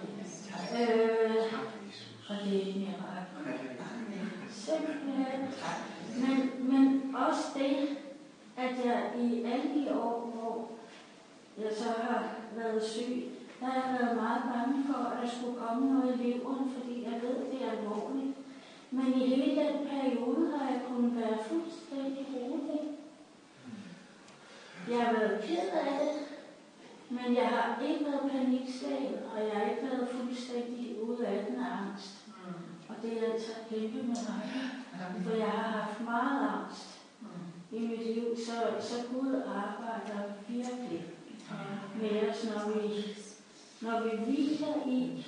Og det er et mirakel. Simpelthen. Men også det, at jeg i alle de år, hvor jeg så har været syg, der har jeg været meget bange for, at der skulle komme noget i leveren, fordi jeg ved, det er alvorligt. Men i hele den periode har jeg kunnet være fuldstændig rolig. Jeg har været ked af det, Men jeg har ikke været panikslagen, og jeg har ikke været fuldstændig ude af den angst. Og det er altså kæmpe med mig, for jeg har haft meget angst i mit liv, så Gud arbejder virkelig med os, når vi hviler i,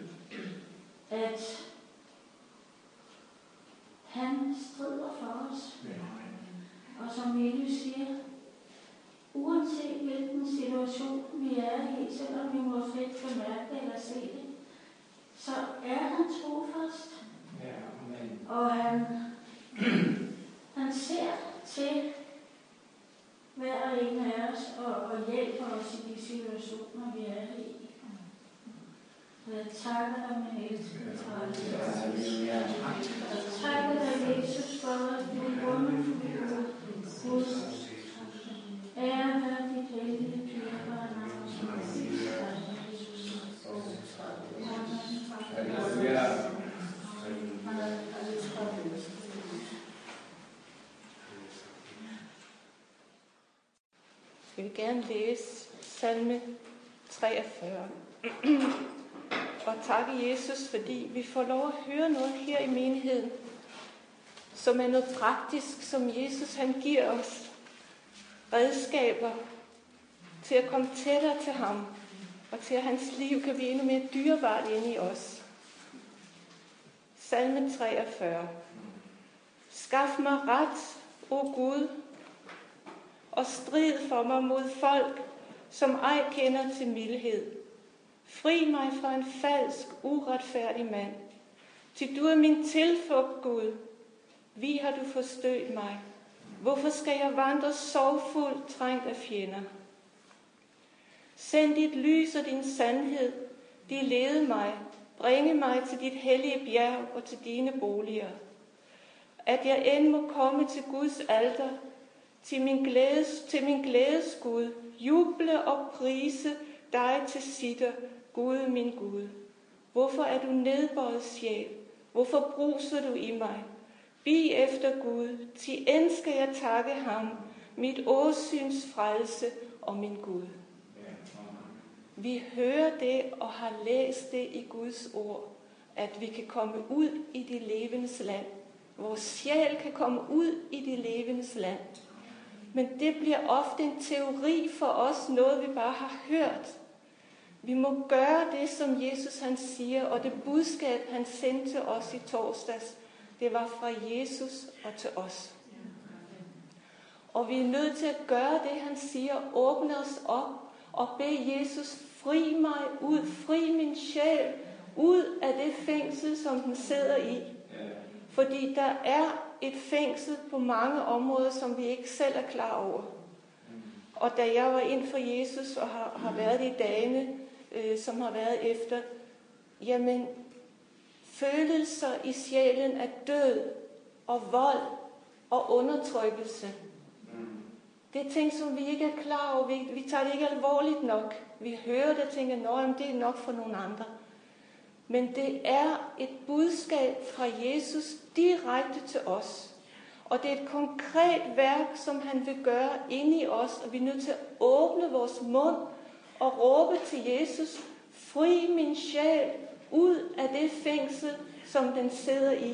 at han strider for os. Og som Mille siger, uanset hvilken situation vi er i, selvom vi måske ikke kan mærke det eller se det, så er han trofast. Og han ser til hver og en af os og hjælper os i de situationer, vi er i. Jeg takker dig, min elskede far. Jeg takker dig, Jesus, for at du er wonderful Gud. Ære være dit hellige dyrebare navn. Jeg vil gerne læse salme 43. Og takke Jesus, fordi vi får lov at høre noget her i menigheden, som er noget praktisk, som Jesus han giver os. Redskaber til at komme tættere til ham, og til at hans liv kan blive endnu mere dyrebart inde i os. Salme 43. Skaf mig ret, o Gud, og strid for mig mod folk, som ej kender til mildhed. Fri mig fra en falsk, uretfærdig mand. Til du er min tilflugt, Gud. Wie har du forstødt mig? Hvorfor skal jeg vandre sorgfuldt, trængt af fjender? Send dit lys og din sandhed. De lede mig. Bringe mig til dit hellige bjerg og til dine boliger. At jeg end må komme til Guds alter, til min glædes Gud, juble og prise dig til sitter, Gud min Gud. Hvorfor er du nedbøjet sjæl? Hvorfor bruser du i mig? Bi efter Gud, til end skal jeg takke ham, mit åsyns frelse og min Gud. Vi hører det og har læst det i Guds ord, at vi kan komme ud i de levendes land. Vores sjæl kan komme ud i de levendes land. Men det bliver ofte en teori for os, noget vi bare har hørt. Vi må gøre det, som Jesus han siger, og det budskab, han sendte til os i torsdags, det var fra Jesus og til os. Og vi er nødt til at gøre det, han siger, åbne os op og bede Jesus, fri mig ud, fri min sjæl ud af det fængsel, som den sidder i. Fordi der er et fængsel på mange områder, som vi ikke selv er klar over. Og da jeg var ind for Jesus og har været i dagene, som har været efter, jamen, følelser i sjælen af død og vold og undertrykkelse. Det er ting, som vi ikke er klar over. Vi tager det ikke alvorligt nok. Vi hører det og tænker, at det er nok for nogle andre. Men det er et budskab fra Jesus direkte til os. Og det er et konkret værk, som han vil gøre inde i os. Og vi er nødt til at åbne vores mund og råbe til Jesus, fri min sjæl ud af det fængsel, som den sidder i.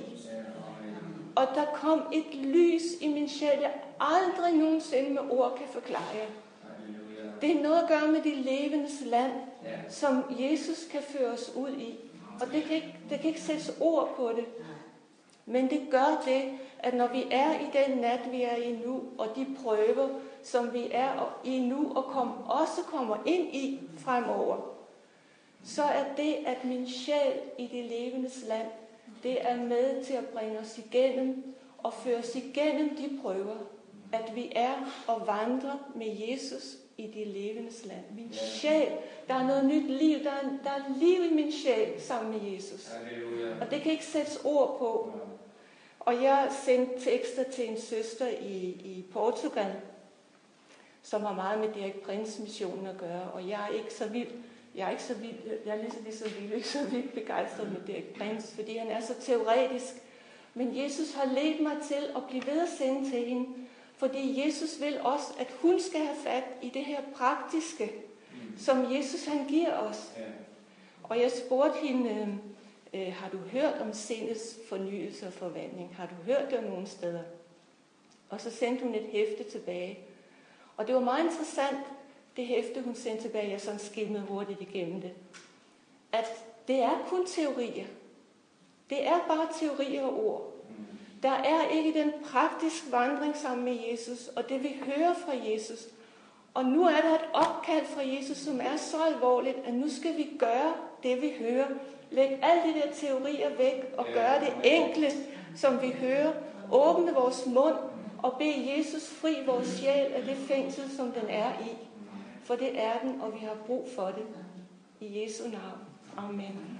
Og der kom et lys i min sjæl, jeg aldrig nogensinde med ord kan forklare jer. Det er noget at gøre med de levendes land, som Jesus kan føre os ud i. Og det kan ikke sættes ord på det. Men det gør det, at når vi er i den nat, vi er i nu, og de prøver, som vi er i nu, og også kommer ind i fremover, så er det, at min sjæl i det levendes land, det er med til at bringe os igennem og føre os igennem de prøver, at vi er og vandrer med Jesus i det levendes land. Min sjæl, der er noget nyt liv, der er liv i min sjæl sammen med Jesus. Og det kan ikke sættes ord på. Og jeg sendte tekster til en søster i Portugal, som har meget med Dirk Prins missionen at gøre, og jeg er ikke så vild. Jeg er ikke så vildt begejstret med Dirk Prins, fordi han er så teoretisk. Men Jesus har ledt mig til at blive ved at sende til hende, fordi Jesus vil også, at hun skal have fat i det her praktiske. som Jesus han giver os. Og jeg spurgte hende, har du hørt om sindets fornyelse og forvandling? Har du hørt det nogen steder? Og så sendte hun et hæfte tilbage. Og det var meget interessant, det hæfte hun sendte tilbage. Jeg sådan skimmede hurtigt igennem det. At det er kun teorier. Det er bare teorier og ord. Der er ikke den praktiske vandring sammen med Jesus, og det vi hører fra Jesus. Og nu er der et opkald fra Jesus, som er så alvorligt, at nu skal vi gøre det, vi hører. Læg alle de der teorier væk og gøre det enkle, som vi hører. Åbne vores mund og bede Jesus fri vores sjæl af det fængsel, som den er i. For det er den, og vi har brug for det. I Jesu navn. Amen.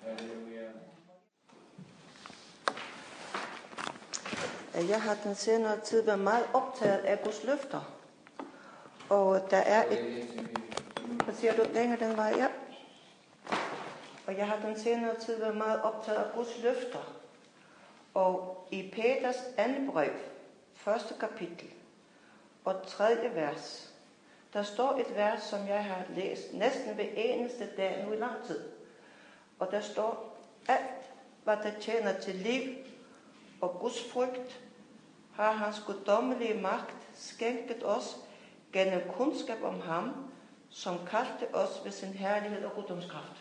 Jeg har den senere tid været meget optaget af Guds løfter. Og der er et... Hvad siger du? Længere den vej? Ja. Og jeg har den senere tid været meget optaget af Guds løfter. Og i Peters andet brev, 1. kapitel og 3. vers, der står et vers, som jeg har læst næsten hver eneste dag nu i lang tid. Og der står, alt hvad der tjener til liv og Guds frygt, har hans guddommelige magt skænket os gennem kundskab om ham, som kaldte os ved sin herlighed og guddomskraft.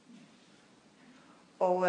Og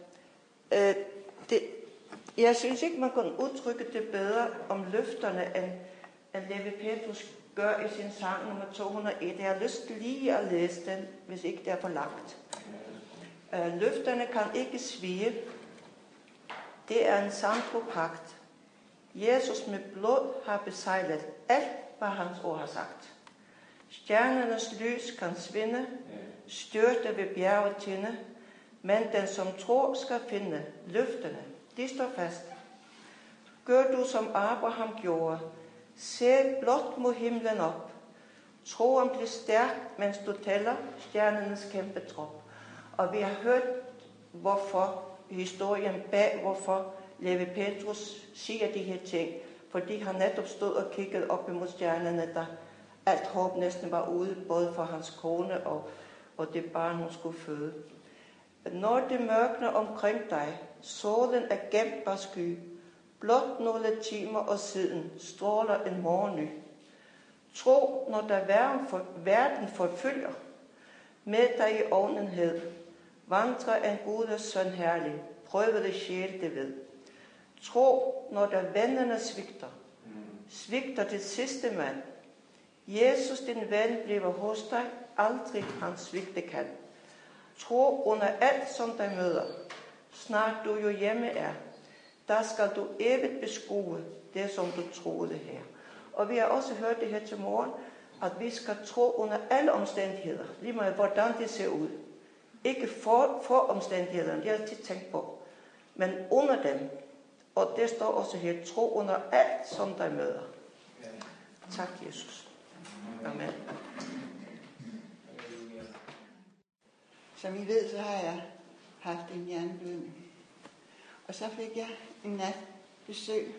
jeg synes ikke, man kan udtrykke det bedre om løfterne, end Levi Petrus gør i sin sang nummer 201. Jeg har lyst lige at læse den, hvis ikke det er for langt. Løfterne kan ikke svige. Det er en sandtropagt. Jesus med blod har besejlet alt, hvad hans ord har sagt. Stjernernes lys kan svinde, styrte ved bjerget tinde, men den som tror skal finde løfterne. De står fast. Gør du som Abraham gjorde. Se blot mod himlen op. Troen bliver stærk, mens du tæller stjernernes kæmpe trop. Og vi har hørt, hvorfor historien bag, hvorfor Levi Petrus siger de her ting. Fordi han netop stod og kiggede op imod stjernerne, der alt håb næsten var ude, både for hans kone og det barn, hun skulle føde. Når det mørkner omkring dig, solen er gemt bag sky, blot nogle timer og siden stråler en morgen ny. Tro, når der verden forfølger, med dig i ovnenhed, vandrer en Guds søn herlig, prøvede sjæl det ved. Tro, når der vennerne svigter det sidste mand. Jesus, din ven, bliver hos dig, aldrig han svigte kan. Tro under alt, som dig møder, snart du jo hjemme er. Der skal du evigt beskue det, som du troede her. Og vi har også hørt det her til morgen, at vi skal tro under alle omstændigheder, lige meget hvordan det ser ud. Ikke for omstændighederne, det har jeg tit tænkt på, men under dem. Og det står også her, tro under alt, som dig møder. Tak, Jesus. Amen. Som I ved, så har jeg haft en hjerneblødning. Og så fik jeg en nat besøg.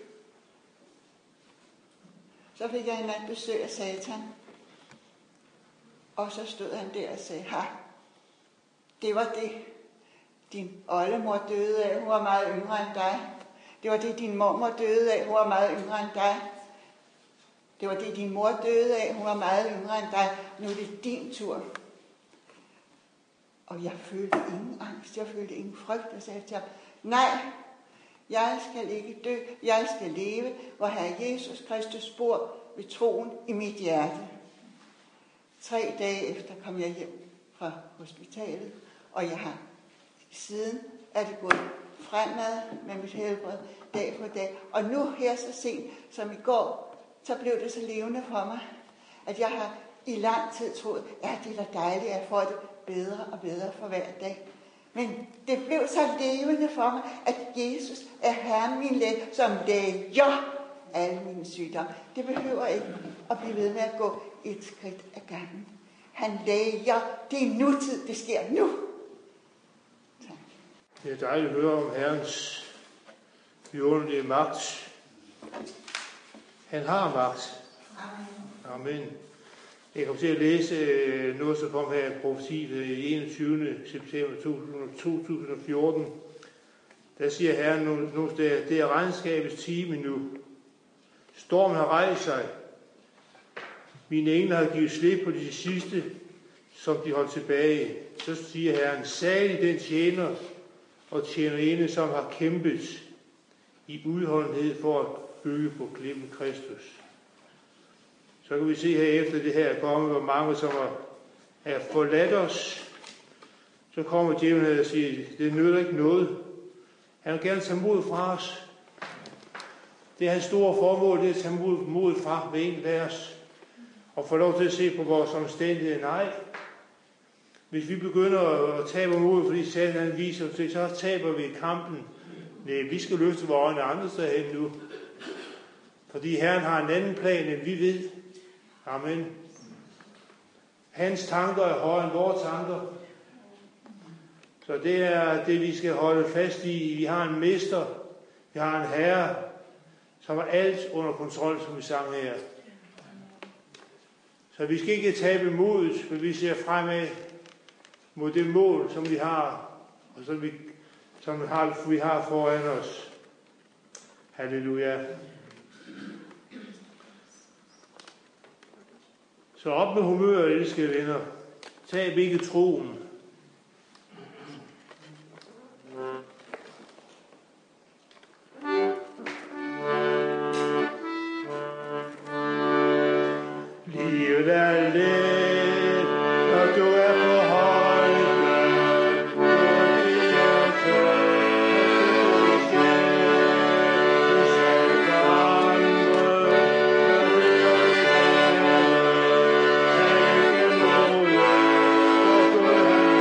af Satan. Og så stod han der og sagde, det var det, din oldemor døde af. Hun var meget yngre end dig. Det var det, din mormor døde af. Hun var meget yngre end dig. Det var det, din mor døde af. Hun var meget yngre end dig. Nu er det din tur. Og jeg følte ingen angst. Jeg følte ingen frygt. Jeg sagde til ham, nej, jeg skal ikke dø. Jeg skal leve, hvor Herre Jesus Kristus bor ved troen i mit hjerte. 3 dage efter kom jeg hjem fra hospitalet, og jeg har siden er det gået fremad med mit helbred dag for dag. Og nu her så sent som i går, så blev det så levende for mig, at jeg har i lang tid troet, ja, det er da dejligt, at jeg får det bedre og bedre for hver dag. Men det blev så levende for mig, at Jesus er Herren min læge, som læger alle mine sygdomme. Det behøver ikke at blive ved med at gå et skridt ad gangen. Han læger. Det er nutid. Det sker nu. Tak. Det er dejligt at høre om Herrens vidunderlige magt. Han har magt. Amen. Jeg kom til at læse noget, som kom her i profetiet i 21. september 2014. Der siger Herren nogle steder, det er regnskabets time nu. Stormen har rejst sig. Mine engler har givet slip på de sidste, som de holdt tilbage. Så siger Herren, salig den tjener og tjenerinde, som har kæmpet i udholdenhed for at bygge på klippen Kristus. Så kan vi se her efter det her er kommet, hvor mange som er forladt os. Så kommer djævlen og siger, det nytter ikke noget. Han vil gerne tage mod fra os. Det er hans store formål, det er at tage mod fra hver enkelt af os. Og få lov til at se på vores omstændigheder. Nej. Hvis vi begynder at tabe mod, fordi Satan viser os, så taber vi kampen. Nej, vi skal løfte vores øjne andre steder hen nu. Fordi Herren har en anden plan, end vi ved. Amen. Hans tanker er højere end vores tanker. Så det er det, vi skal holde fast i. Vi har en mester, vi har en herre, som har alt under kontrol, som vi sang her. Så vi skal ikke tabe modet, for vi ser fremad mod det mål, som vi har, og som vi har foran os. Halleluja. Så op med humør, elskede venner. Tab ikke troen. Livet er let, når du er på højde. Du er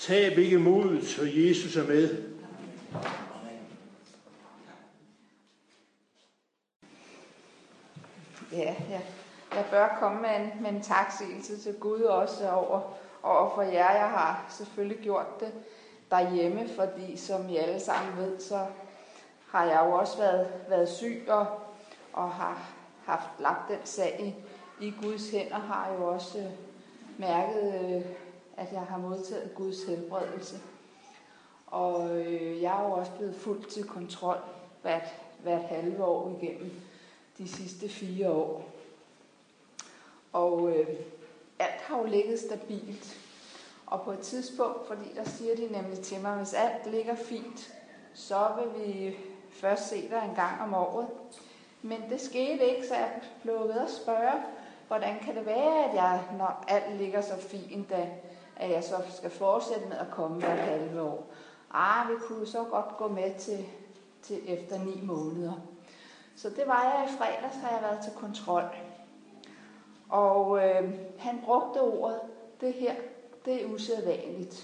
Tab ikke modet, så Jesus er med. Ja, jeg bør komme med en taksigelse til Gud også over for jer. Jeg har selvfølgelig gjort det derhjemme, fordi som I alle sammen ved, så har jeg jo også været syg og har haft lagt den sag i Guds hænder, har jo også mærket, at jeg har modtaget Guds helbredelse. Og jeg er jo også blevet fuldt til kontrol hvert halve år igennem de sidste 4 år. Og alt har jo ligget stabilt. Og på et tidspunkt, fordi der siger de nemlig til mig, hvis alt ligger fint, så vil vi først se dig en gang om året. Men det skete ikke, så jeg blev ved at spørge, hvordan kan det være, at jeg, når alt ligger så fint, at jeg så skal fortsætte med at komme hvert halve år. Vi kunne så godt gå med til efter 9 måneder. Så det var jeg i fredags, har jeg været til kontrol. Og han brugte ordet, det her, det er usædvanligt.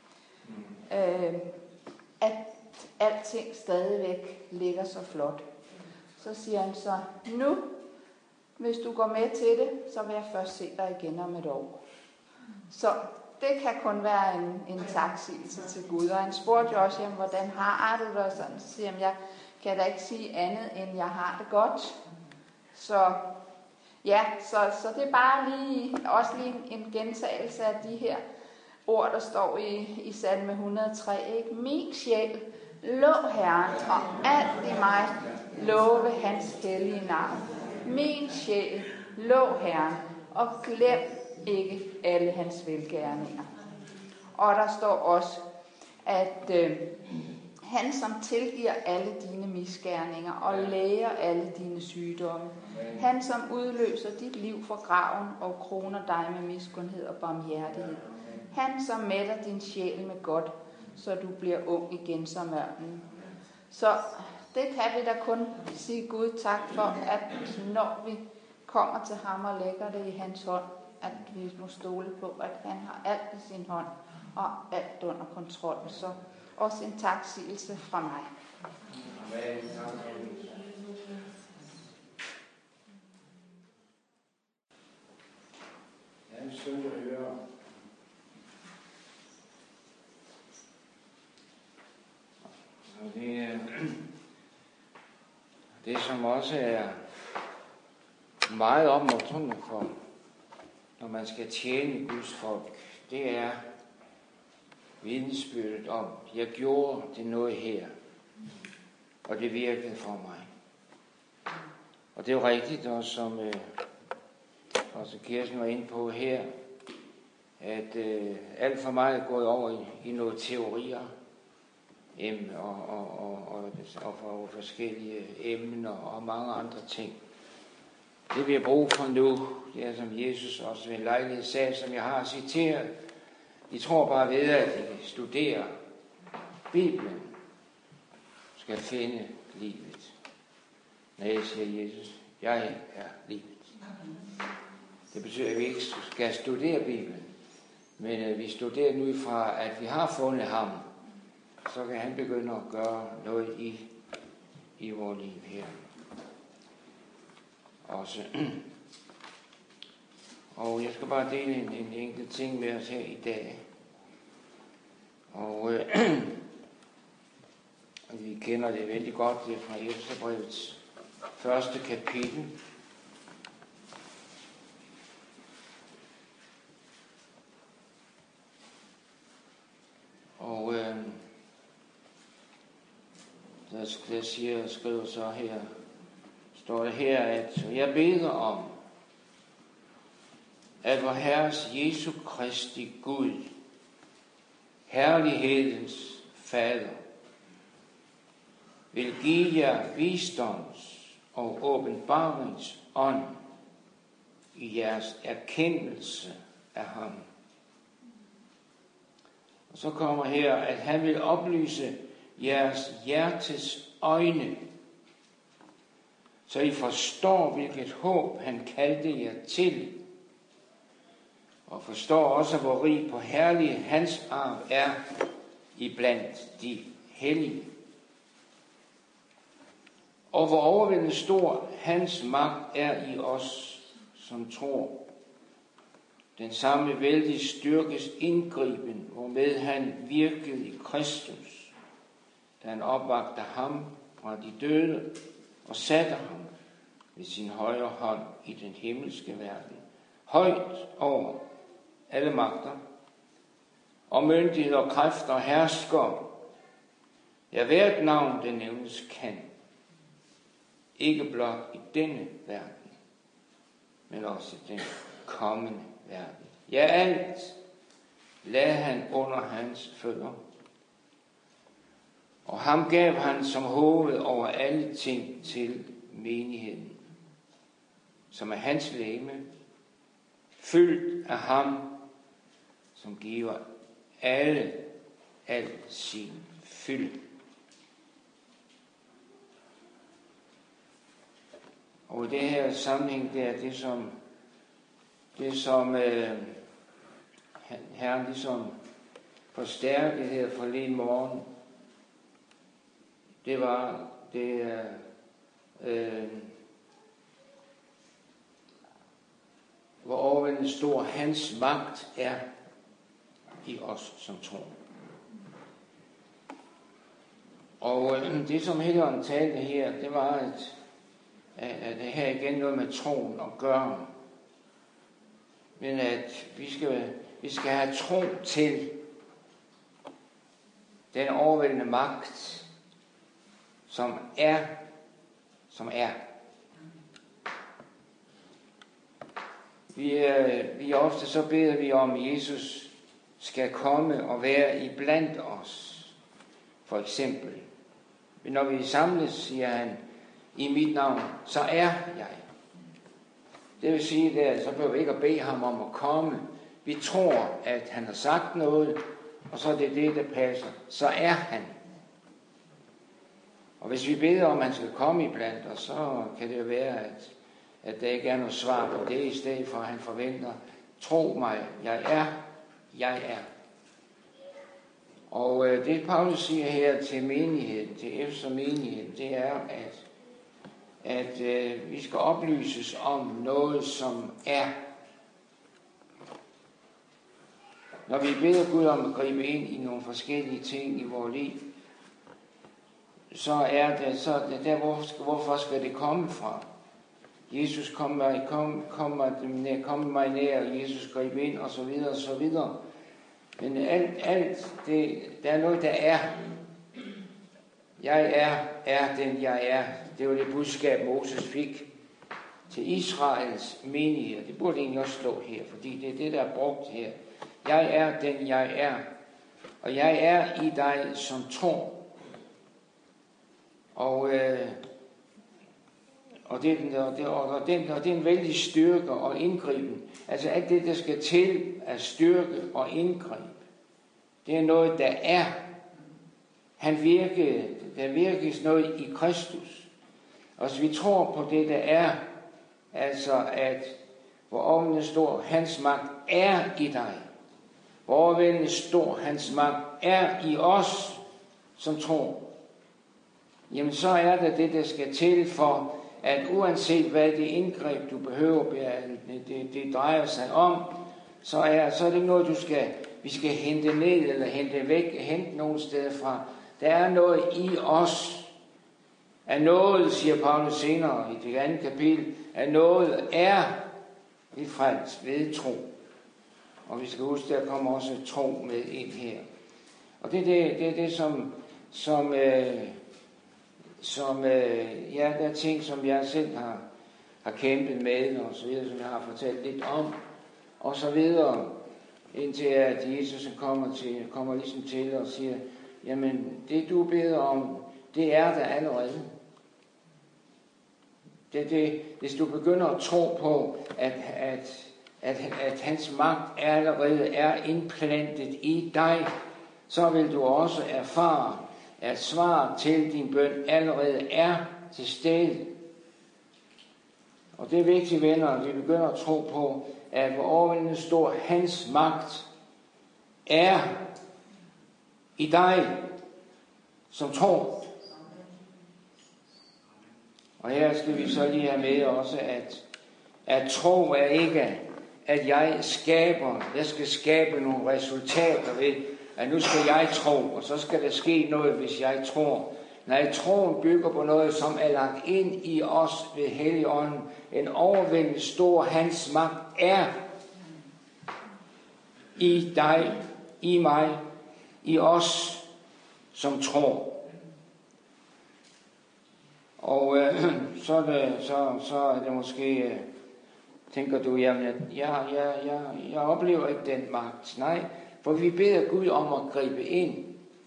At alting stadigvæk ligger så flot. Så siger han så, nu, hvis du går med til det, så vil jeg først se dig igen om et år. Så det kan kun være en taksigelse til Gud. Og han spurgte jo også, hvordan har du det? Og sådan, så siger jeg kan da ikke sige andet, end jeg har det godt. Så ja, så det er bare også lige en gentagelse af de her ord, der står i salme 103. Ikke? Min sjæl, lov Herren, og alt i mig love hans hellige navn. Min sjæl, lov Herren, og glem ikke alle hans velgærninger. Og der står også, at han som tilgiver alle dine misgerninger og læger alle dine sygdomme. Han som udløser dit liv fra graven og kroner dig med miskundhed og barmhjertighed. Han som mætter din sjæl med godt, så du bliver ung igen som ørnen. Så det kan vi da kun sige Gud tak for, at når vi kommer til ham og lægger det i hans hånd, at vi må stole på, at han har alt i sin hånd og alt under kontrol. Så også en taksigelse fra mig. Ja, det er skønt at høre. Og det som også er meget opmuntrende for, når man skal tjene Guds folk, det er vidnesbyrdet om, jeg gjorde det noget her, og det virkede for mig. Og det er jo rigtigt, også som også Kirsten var inde på her, at alt for meget er gået over i noget teorier og for forskellige emner og mange andre ting. Det vi har brug for nu, det er som Jesus også ved en lejlighed sagde, som jeg har citeret. De tror bare ved, at de studerer Bibelen, skal finde livet. Nej, siger Jesus, jeg er livet. Det betyder, at vi ikke skal studere Bibelen, men at vi studerer den ud fra, at vi har fundet ham, så kan han begynde at gøre noget i vores liv her. Også. Og jeg skal bare dele en enkelt ting med os her i dag. Og vi kender det vældig godt, det er fra Efeserbrevets 1. kapitel. Og der skriver så her, står det her, at jeg beder om, at vor Herres Jesu Kristi Gud, herlighedens Fader, vil give jer visdoms- og åbenbaringsånd i jeres erkendelse af ham. Og så kommer her, at han vil oplyse jeres hjertes øjne, så I forstår, hvilket håb han kaldte jer til, og forstår også, hvor rig på herlig hans arv er iblandt de hellige. Og hvor overvældende stor hans magt er i os, som tror. Den samme vældige styrkes indgriben, hvormed han virkede i Kristus, da han opvagte ham fra de døde og satte ham ved sin højre hånd i den himmelske verden, højt over alle magter og myndigheder og kræfter og hersker. Ja, hvert navn, det nævnes, kan. Ikke blot i denne verden, men også i den kommende verden. Ja, alt lagde han under hans fødder. Og ham gav han som hoved over alle ting til menigheden, som er hans legeme, fyldt af ham, som giver al sin fylde. Og i det her sammenhæng, det er det som Herren ligesom forstærkede her forleden morgen. Det var det hvor overvældende stor hans magt er i os som tror. Og det som Helligånden talte her, det var at det her igen noget med troen at gøre. Men at vi skal have tro til den overvældende magt, som er. Vi ofte så beder vi om, at Jesus skal komme og være iblandt os. For eksempel. Men når vi samles, siger han, i mit navn, så er jeg. Det vil sige, at så behøver vi ikke at bede ham om at komme. Vi tror, at han har sagt noget, og så er det det, der passer. Så er han. Og hvis vi beder om, at han skal komme iblandt os, så kan det jo være, at der ikke er noget svar på det, i stedet for at han forventer, tro mig, jeg er. Og det Paulus siger her til menigheden, til Efeser menigheden, det er, at vi skal oplyses om noget, som er. Når vi beder Gud om at gribe ind i nogle forskellige ting i vores liv, så er det der, hvorfor skal det komme fra? Jesus kom mig nær, og Jesus greb ind, og så videre, og så videre. Men alt det, der er noget, der er. Jeg er den, jeg er. Det var det budskab, Moses fik til Israels menighed. Det burde egentlig også stå her, fordi det er det, der er brugt her. Jeg er den, jeg er. Og jeg er i dig, som tror. Og det er en vældig styrke og indgriben. Altså alt det, der skal til af styrke og indgreb, det er noget, der er. Der virkes noget i Kristus. Og hvis vi tror på det, der er, altså at hvor overvældende stor hans magt er i dig, hvor overvældende stor hans magt er i os, som tror, jamen så er det, der skal til for, at uanset hvad det indgreb, du behøver, det drejer sig om, så er det ikke noget, vi skal hente ned eller hente væk, hente nogen steder fra. Der er noget i os. At noget, siger Paulus senere i det andet kapitel, at noget er i frelst ved tro. Og vi skal huske, der kommer også tro med ind her. Og det er det, som der er ting, som jeg selv har kæmpet med, og så videre, som jeg har fortalt lidt om, og så videre, indtil at Jesus kommer ligesom til og siger, jamen, det du beder om, det er der allerede. Hvis du begynder at tro på, at hans magt allerede er indplantet i dig, så vil du også erfare, at svar til din bøn allerede er til stede. Og det er vigtigt, venner, at vi begynder at tro på, at hvor overvældende stor hans magt er i dig, som tror. Og her skal vi så lige have med også, at tro er ikke, at jeg skal skabe nogle resultater ved, at nu skal jeg tro, og så skal der ske noget, hvis jeg tror. Nej, troen bygger på noget, som er lagt ind i os ved Helligånden. En overvældende stor hans magt er i dig, i mig, i os, som tror. Og så er det måske, tænker du, jamen, jeg oplever ikke den magt. Nej, for vi beder Gud om at gribe ind.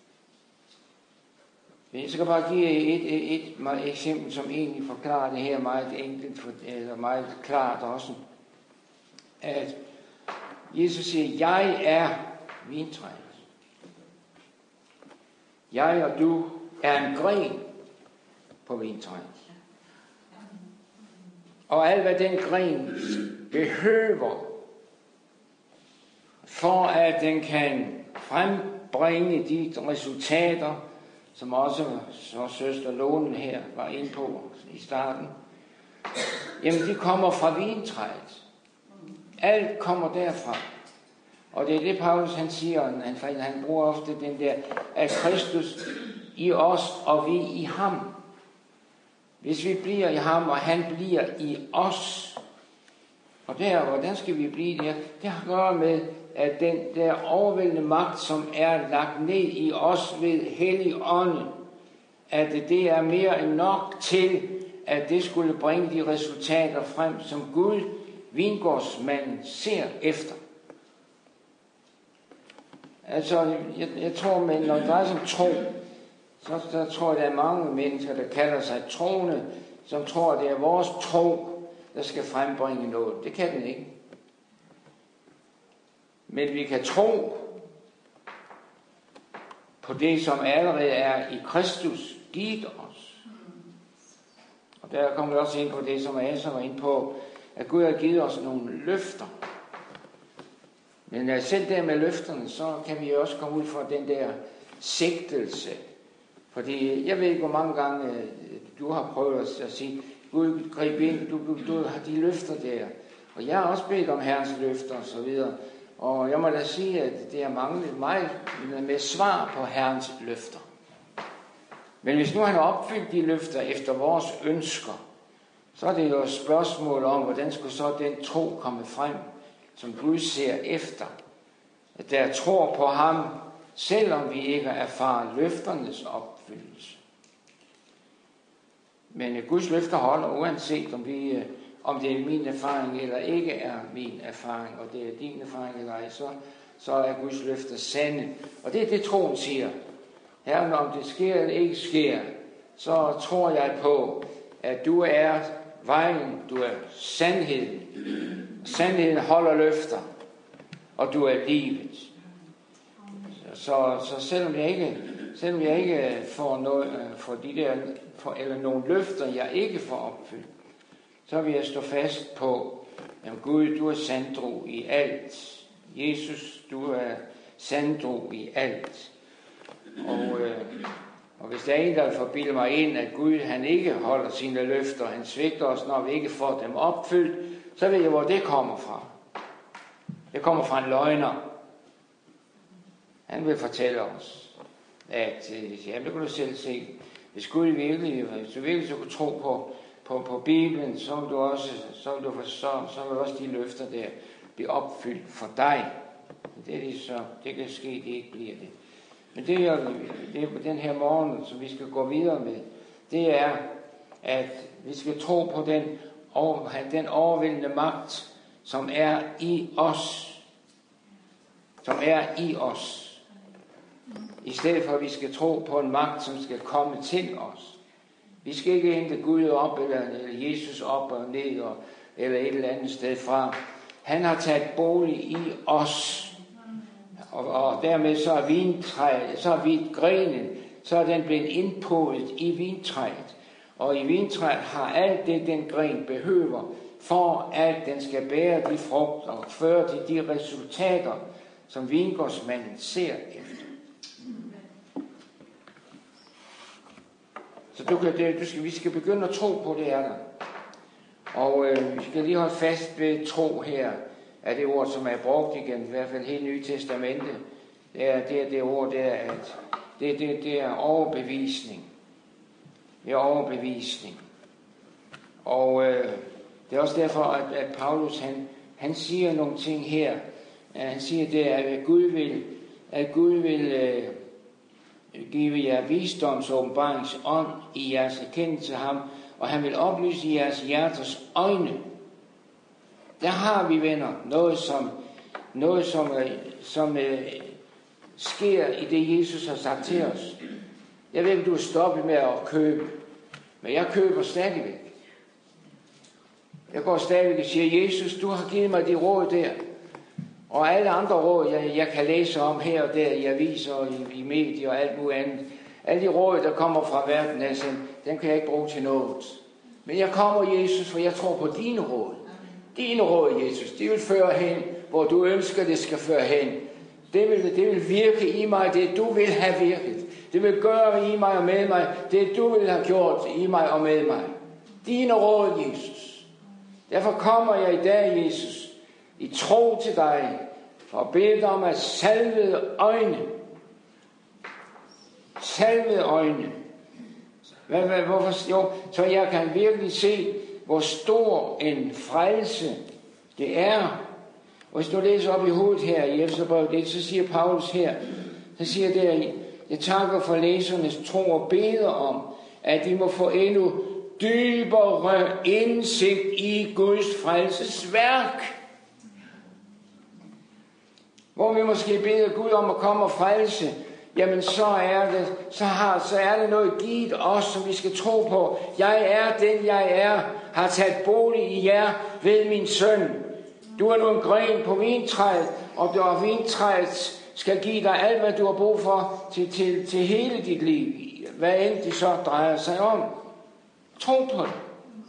Jeg skal bare give et eksempel, som egentlig forklarer det her meget enkelt, eller meget klart også. At Jesus siger, jeg er vintræet. Jeg og du er en gren på vintræet. Og alt hvad den gren behøver, for at den kan frembringe de resultater, som også så søster Lone her var inde på i starten, jamen de kommer fra vintræet. Alt kommer derfra. Og det er det, Paulus han siger, han bruger ofte den der, at Kristus i os, og vi i ham. Hvis vi bliver i ham, og han bliver i os. Og hvordan skal vi blive det? Det har at gøre med, at den der overvældende magt, som er lagt ned i os ved Helligånden, at det er mere end nok til, at det skulle bringe de resultater frem, som Gud, vingårdsmanden, ser efter. Altså, jeg tror, men når det drejer sig om tro, så tror jeg, der er mange mennesker, der kalder sig troende, som tror, at det er vores tro, der skal frembringe noget. Det kan den ikke. Men vi kan tro på det, som allerede er i Kristus givet os. Og der kommer vi også ind på det, som Asa var inde på, at Gud har givet os nogle løfter. Men selv der med løfterne, så kan vi også komme ud fra den der sigtelse. Fordi jeg ved ikke, hvor mange gange du har prøvet at sige, Gud grib ind, du har de løfter der. Og jeg har også bedt om Herrens løfter og så videre. Og jeg må da sige, at det har manglet mig med svar på Herrens løfter. Men hvis nu han har opfyldt de løfter efter vores ønsker, så er det jo et spørgsmål om, hvordan skulle så den tro komme frem, som Gud ser efter. At der tror på ham, selvom vi ikke erfarer løfternes opfyldelse. Men Guds løfter holder, uanset om det er min erfaring eller ikke er min erfaring, og det er din erfaring eller ej, så er Guds løfter sande. Og det er det, troen siger. Herren, om det sker eller ikke sker, så tror jeg på, at du er vejen, du er sandheden. Sandheden holder løfter, og du er livet. Så selvom jeg ikke får noget for de der eller nogle løfter, jeg ikke får opfyldt, så vil jeg stå fast på, at Gud, du er sandro i alt. Jesus, du er sandro i alt. Og hvis der er en, der forbilder mig ind, at Gud, han ikke holder sine løfter, han svigter os, når vi ikke får dem opfyldt, så ved jeg, hvor det kommer fra. Det kommer fra en løgner. Han vil fortælle os, at jamen, det kan du selv se. Hvis Gud virkelig så kunne tro på Bibelen, så vil også de løfter der blive opfyldt for dig. Det kan ske, det ikke bliver det. Men det er på den her morgen, som vi skal gå videre med, det er, at vi skal tro på den overvældende magt, som er i os. Som er i os. I stedet for, at vi skal tro på en magt, som skal komme til os. Vi skal ikke hente Gud op, eller Jesus op og ned, eller et eller andet sted fra. Han har taget bolig i os. Og dermed så er vintræet, så er grenen, så er den blevet indpodet i vintræet. Og i vintræet har alt det, den gren behøver for at den skal bære de frugter og føre til de resultater, som vingårdsmanden ser efter. Så vi skal begynde at tro på, det er der. Og vi skal lige holde fast ved tro her, af det ord, som er brugt igen, i hvert fald hele Nye Testamente. Det ord, at det er overbevisning. Det er overbevisning. Og det er også derfor, at Paulus, han siger nogle ting her. Han siger det, at Gud vil give jer visdoms- og åbenbaringsånd i jeres erkendelse af ham, og han vil oplyse jeres hjerters øjne. Der har vi, venner, noget som sker i det, Jesus har sagt til os. Jeg ved ikke, du er stoppet med at købe, men jeg køber stadigvæk. Jeg går stadigvæk og siger, Jesus, du har givet mig de råd der, og alle andre råd, jeg kan læse om her og der i aviser og i medier og alt muligt andet. Alle de råd, der kommer fra verden, dem kan jeg ikke bruge til noget. Men jeg kommer, Jesus, for jeg tror på dine råd. Dine råd, Jesus, de vil føre hen, hvor du ønsker, det skal føre hen. Det vil virke i mig, det du vil have virket. Det vil gøre i mig og med mig, det du vil have gjort i mig og med mig. Dine råd, Jesus. Derfor kommer jeg i dag, Jesus, i tro til dig, for at bede dig om at salvede øjne. Salvede øjne. Hvorfor? Jo, så jeg kan virkelig se, hvor stor en frelse det er. Og hvis du læser op i hovedet her i Efeserbrevet, så siger Paulus her, så siger det, jeg takker for læsernes tro og beder om, at de må få endnu dybere indsigt i Guds frelsesværk. Hvor vi måske beder Gud om at komme og frelse, jamen så er det noget givet os, som vi skal tro på. Jeg er den, jeg er, har taget bolig i jer ved min søn. Du er nu en gren på vintræet, og vintræet skal give dig alt, hvad du har brug for til hele dit liv. Hvad end det så drejer sig om. Tro på det.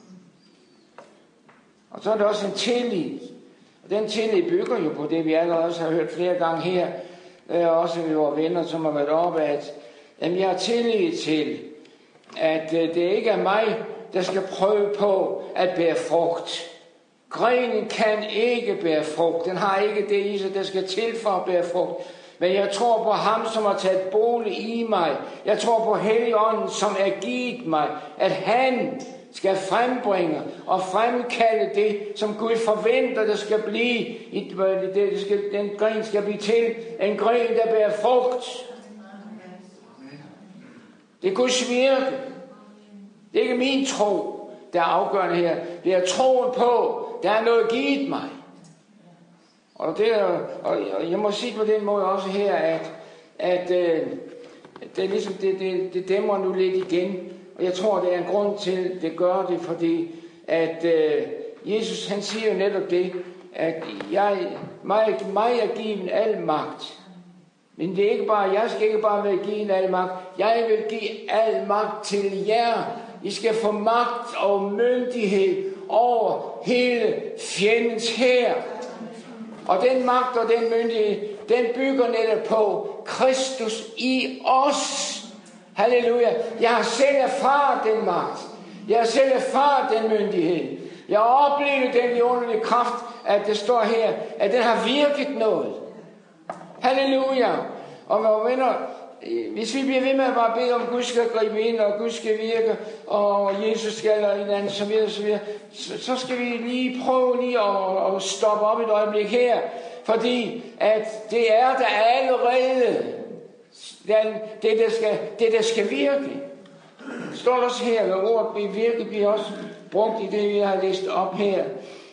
Og så er det også en tillid. Og den tillid bygger jo på det, vi allerede også har hørt flere gange her. Også ved vores venner, som har været oppe, at jeg har tillid til, at det ikke er mig, der skal prøve på at bære frugt. Grenen kan ikke bære frugt. Den har ikke det i sig, der skal til for at bære frugt. Men jeg tror på ham, som har taget bolig i mig. Jeg tror på Helligånden, som er givet mig. At han skal frembringe og fremkalde det, som Gud forventer, der skal blive. Den gren skal blive til en gren, der bærer frugt. Det er Guds virke. Det er ikke min tro, der er afgørende her. Det er troen på, der er noget givet mig. Og jeg må sige på den måde også her, at det er ligesom, det dæmmer nu lidt igen. Og jeg tror, det er en grund til, det gør det, fordi at Jesus, han siger jo netop det, at mig er givet al magt. Men det er ikke bare, jeg skal ikke bare være givet al magt. Jeg vil give al magt til jer. I skal få magt og myndighed over hele fjendens hær. Og den magt og den myndighed, den bygger netop på Kristus i os. Halleluja. Jeg har selv erfaret den magt. Jeg har selv erfaret den myndighed. Jeg har oplevet den vidunderlige kraft, at det står her, at den har virket noget. Halleluja. Og venner, hvis vi bliver ved med at bare bede om, Gud skal gribe ind, og Gud skal virke, og Jesus skal og et eller andet, så skal vi lige prøve at stoppe op et øjeblik her. Fordi at det er der allerede det, der skal virke. Står der også her, hvor ordet vil virke, bliver også brugt i det, vi har læst op her.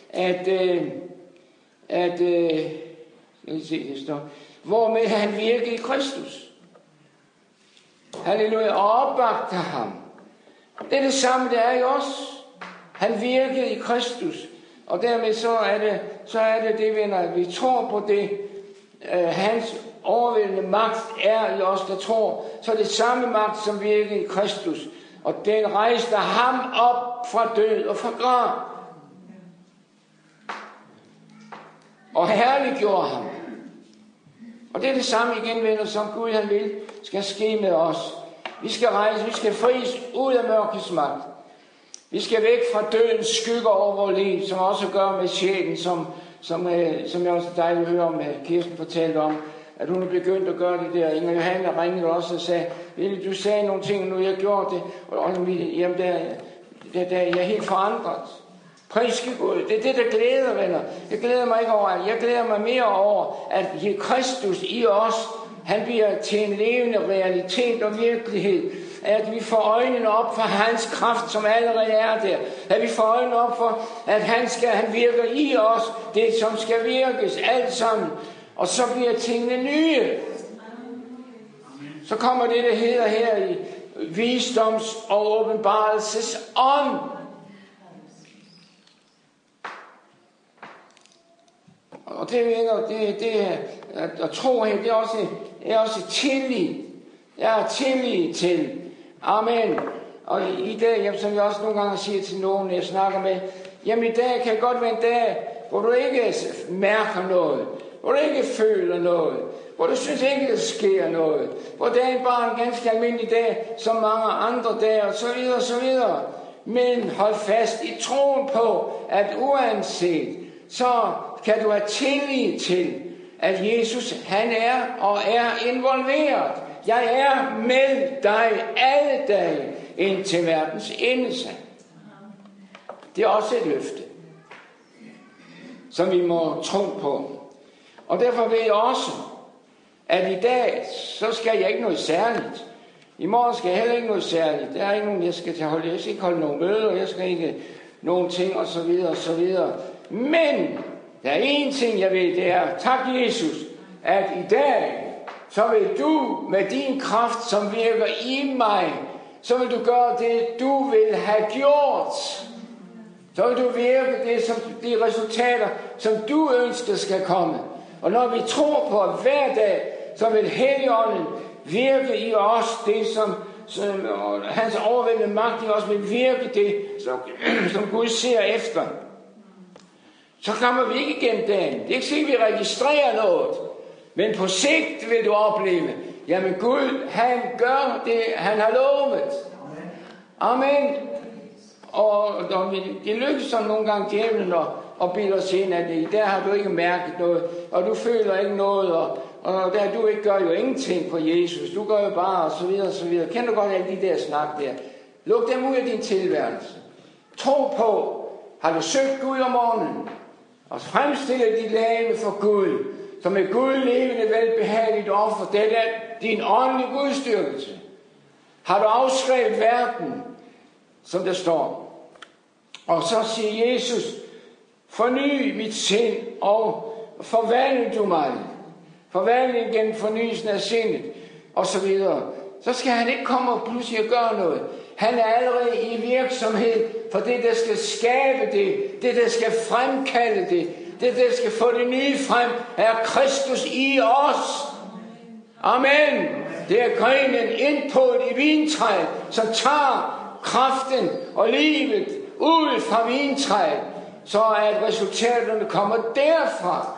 Hvormed han virkede i Kristus. Halleluja, og opbagte ham. Det er det samme, der er i os. Han virkede i Kristus. Og dermed så er det, venner, at vi tror på det. Hans overvældende magt er i os, der tror. Så er det samme magt, som virkede i Kristus. Og den rejste ham op fra død og fra grav. og herliggjorde ham. Og det er det samme igen, venner, som Gud han vil, skal ske med os. Vi skal rejse, vi skal fries ud af mørkets magt. Vi skal væk fra dødens skygger over vores liv, som også gør med sjælen, som jeg også dejligt hører om, Kirsten fortalte om, at hun er begyndt at gøre det der. Inger Johanna ringede også og sagde, du sagde nogle ting, nu jeg gjorde det, og jamen der jeg er helt forandret. Pris Gud. Det er det, der glæder, venner. Jeg glæder mig ikke over alt. Jeg glæder mig mere over, at Kristus i os, han bliver til en levende realitet og virkelighed. At vi får øjnene op for hans kraft, som allerede er der. At vi får øjnene op for, at han virker i os, det som skal virkes, alt sammen. Og så bliver tingene nye. Så kommer det, der hedder her i visdoms- og åbenbarelsesånd. Og det at tro her, det er også tillid. Jeg har tillid til. Amen. Og i dag, som jeg også nogle gange siger til nogen, jeg snakker med, jamen i dag kan godt være en dag, hvor du ikke mærker noget, hvor du ikke føler noget, hvor du synes ikke, der sker noget, hvor dagen bare en ganske almindelig dag, som mange andre dage, og så videre, og så videre. Men hold fast i troen på, at uanset, så kan du have tillid til, at Jesus, han er og er involveret. Jeg er med dig alle dage indtil verdens endelse. Det er også et løfte, som vi må tro på. Og derfor ved jeg også, at i dag, så skal jeg ikke noget særligt. I morgen skal jeg heller ikke noget særligt. Der er ikke nogen, jeg skal til holde. Jeg skal ikke holde nogen møder, jeg skal ikke nogen ting, og så videre, og så videre. Men der er én ting, jeg ved, det er, tak Jesus, at i dag, så vil du med din kraft, som virker i mig, så vil du gøre det, du vil have gjort. Så vil du virke det, som de resultater, som du ønsker skal komme. Og når vi tror på, at hver dag, så vil Helligånden virke i os, det som hans overvældende magt i os vil virke det, som Gud ser efter. Så kommer vi ikke igennem dagen. Det er ikke sikkert, at vi registrerer noget. Men på sigt vil du opleve, jamen Gud, han gør det, han har lovet. Amen. Og det lykkes sådan nogle gange djævlen og bilder os ind, at der har du ikke mærket noget, og du føler ikke noget, og der du ikke gør jo ingenting for Jesus. Du gør jo bare, og så videre, og så videre. Kender du godt alle de der snak der? Luk dem ud af din tilværelse. Tro på, har du søgt Gud om morgenen, og fremstiller dit legeme for Gud, som er Gud levende velbehageligt offer. Det er din åndelige gudstyrkelse. Har du afskrevet verden, som der står. Og så siger Jesus, forny mit sind og forvandle du mig. Forvandle gennem fornyelsen af sindet, og så videre. Så skal han ikke komme og pludselig gøre noget. Han er allerede i virksomhed for det, der skal skabe det der skal fremkalde det der skal få det nye frem, er Kristus i os. Amen. Det er grenen indpået i vintræet, som tager kraften og livet ud fra vintræet, så at resultaterne kommer derfra.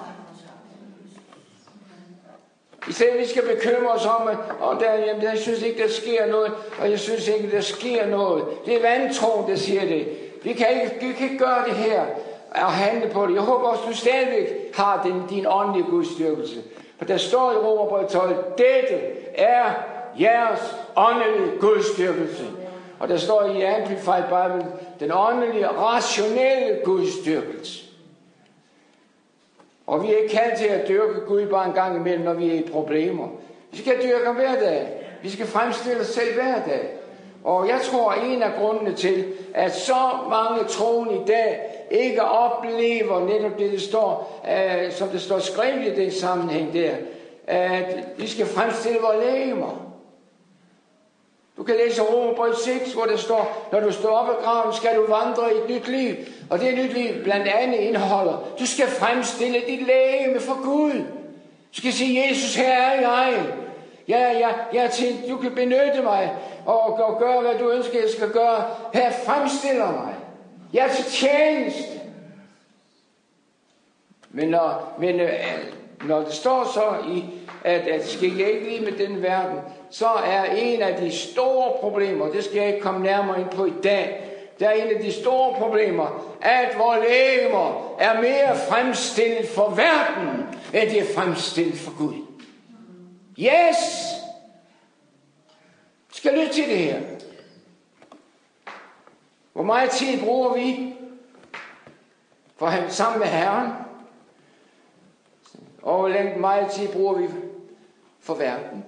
I stedet vi skal bekymre os om, og jeg synes ikke, der sker noget, og jeg synes ikke, der sker noget. Det er vantro, der siger det. Vi kan ikke gøre det her og handle på det. Jeg håber også, du stadigvæk har din åndelige gudstyrkelse. For der står i Romerbrevet 12, dette er jeres åndelige gudstyrkelse. Og der står i Amplified Bible, den åndelige, rationelle gudstyrkelse. Og vi er ikke kaldt til at dyrke Gud bare en gang imellem, når vi er i problemer. Vi skal dyrke ham hver dag. Vi skal fremstille os selv hver dag. Og jeg tror, en af grundene til, at så mange troende i dag ikke oplever netop det, der står, som det står skrevet i den sammenhæng der, at vi skal fremstille vores legemer. Du kan læse Romerbrevet 6, hvor der står, når du står op af graven, skal du vandre i et nyt liv. Og det nyt liv blandt andet indeholder, du skal fremstille dit legeme for Gud. Du skal sige, Jesus, her er jeg. Jeg tænkte, du kan benytte mig og gøre, hvad du ønsker, jeg skal gøre. Her fremstiller mig. Jeg er til tjeneste. Men når det står så i, at skal jeg ikke lige med den verden, så er en af de store problemer, det skal jeg ikke komme nærmere ind på i dag, der er en af de store problemer, at vores legemer er mere fremstillet for verden, end de er fremstillet for Gud. Yes! Skal lytte til det her. Hvor meget tid bruger vi for sammen med Herren? Og hvor meget tid bruger vi for verden?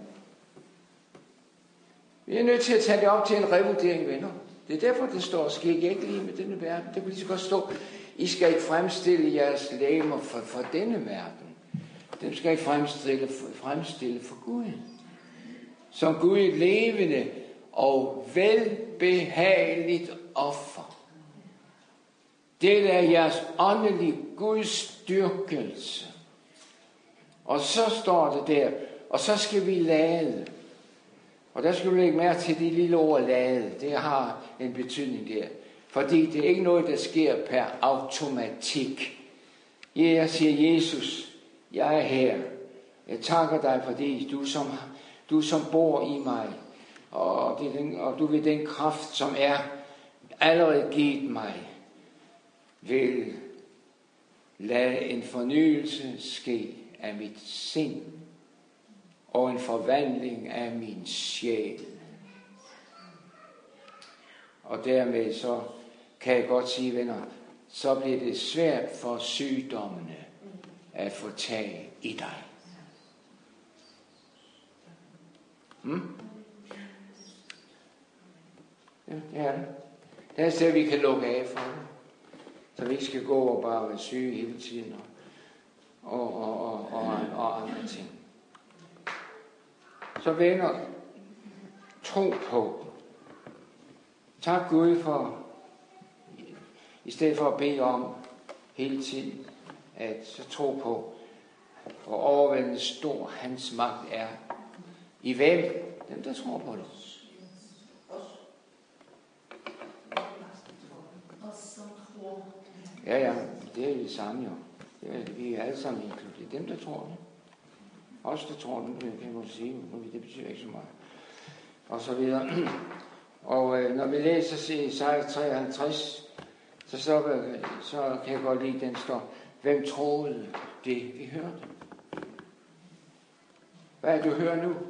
Vi er nødt til at tage det op til en revurdering, venner. Det er derfor, det står, skal I ikke lige med denne verden? Det kunne lige så godt stå, I skal ikke fremstille jeres legemer for denne verden. Dem skal I fremstille for Gud. Som Gud et levende og velbehageligt offer. Det er jeres åndelige Guds styrkelse. Og så står det der, og så skal vi lade. Og der skal du lægge mærke til det lille ord lade. Det har en betydning der. Fordi det er ikke noget, der sker per automatik. Jeg siger, Jesus, jeg er her. Jeg takker dig, fordi du som bor i mig. Og du ved den kraft, som er allerede givet mig, vil lade en fornyelse ske af mit sind og en forvandling af min sjæl. Og dermed så kan jeg godt sige, venner, så bliver det svært for sygdommene at få tag i dig. Ja, det er det. Det er et sted, vi kan lukke af for det. Så vi ikke skal gå og bare være syge hele tiden og andre ting. Så venner, tro på. Tak Gud for, i stedet for at bede om hele tiden, at så tro på, hvor overvældende stor hans magt er. I hvem? Dem, der tror på det. Ja, det er det samme jo. Vi er alle sammen inkluderet. Dem, der tror det. Os, der tror det, kan jeg måske sige, det betyder ikke så meget. Og så videre. Og når vi læser i Esajas 53, så kan jeg godt lide, den står, hvem troede det, vi hørte? Hvad er det, du hører nu?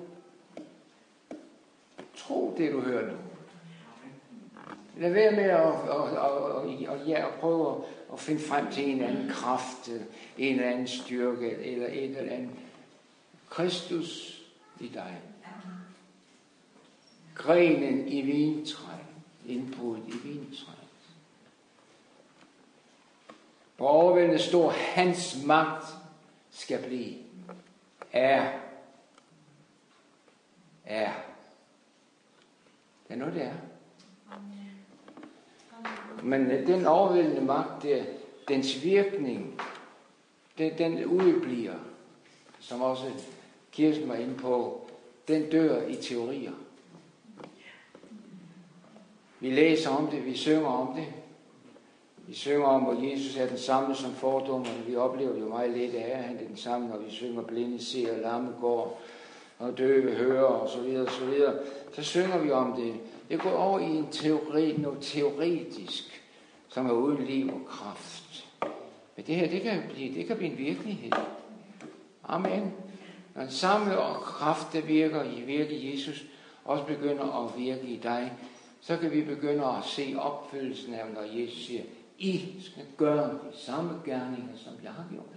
Tro det, du hører nu. Lad være med at prøve at finde frem til en eller anden kraft, en eller anden styrke, eller en eller anden Kristus i dig. Grenen i vintræet, indbruddet i vintræet. Hvor overvældende stor hans magt skal blive, er. Det er noget, det er. Men den overvældende magt, dens virkning, den udebliver, som også Kirsten var inde på, den dør i teorier. Vi læser om det, vi synger om det. Vi synger om, hvor Jesus er den samme som fordommerne. Vi oplever jo meget lidt af, han er den samme, når vi synger blinde ser, lamme går, og døve hører, og så videre, så videre. Så synger vi om det. Det går over i en teori, noget teoretisk, som er uden liv og kraft. Men det her, det kan blive en virkelighed. Amen. Når den samme kraft, der virker i Jesus, også begynder at virke i dig, så kan vi begynde at se opfyldelsen af, når Jesus siger, I skal gøre de samme gerninger, som jeg har gjort.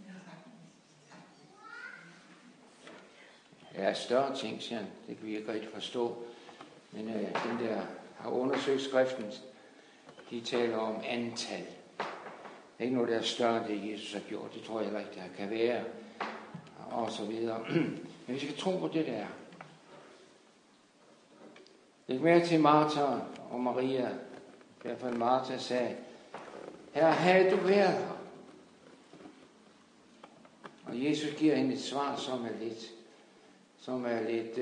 Ja, større ting, siger han. Det kan vi ikke rigtig forstå. Men den der har undersøgt skriften, de taler om antal. Det er ikke noget, der er større, det Jesus har gjort. Det tror jeg heller ikke, der kan være. Og så videre. Men vi skal tro på det, der er. Læg mærke til Martha og Maria. I hvert fald Martha sagde, Herre, havde du været her? Og Jesus giver hende et svar, som er lidt,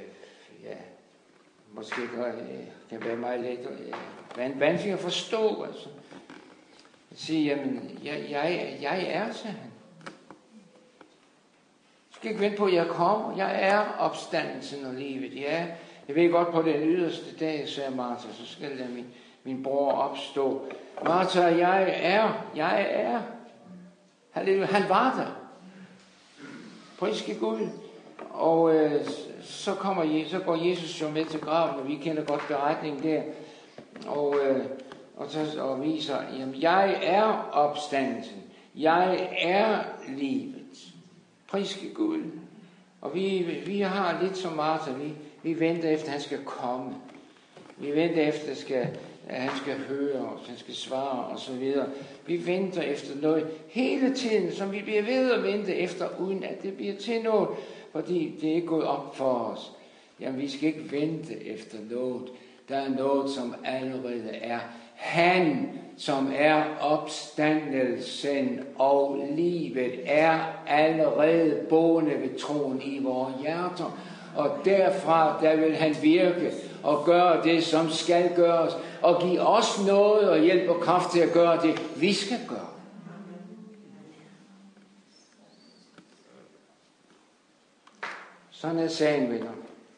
måske kan være meget let, vanskeligt at forstå. Altså. sige, jamen, jeg er, sagde han. Du skal ikke vente på, at jeg kommer. Jeg er opstandelsen og livet. Ja, jeg ved godt, på den yderste dag, sagde Martha, så skal jeg lade min bror opstå. Martha, jeg er. Halleluja, han var der. Priske Gud. Og så går Jesus jo med til graven, og vi kender godt beretningen der. Og viser, jamen jeg er opstandelsen. Jeg er livet. Priske Gud. Og vi har lidt som Martha, vi venter efter, at han skal komme. Vi venter efter, at han skal høre os, han skal svare og så videre. Vi venter efter noget hele tiden, som vi bliver ved at vente efter, uden at det bliver til noget, fordi det er ikke gået op for os. Jamen, vi skal ikke vente efter noget. Der er noget, som allerede er. Han, som er opstandelsen og livet, er allerede boende ved troen i vores hjerter. Og derfra, der vil han virke og gøre det, som skal gøres, og give os noget og hjælp og kraft til at gøre det, vi skal gøre. Sådan er sagen, venner.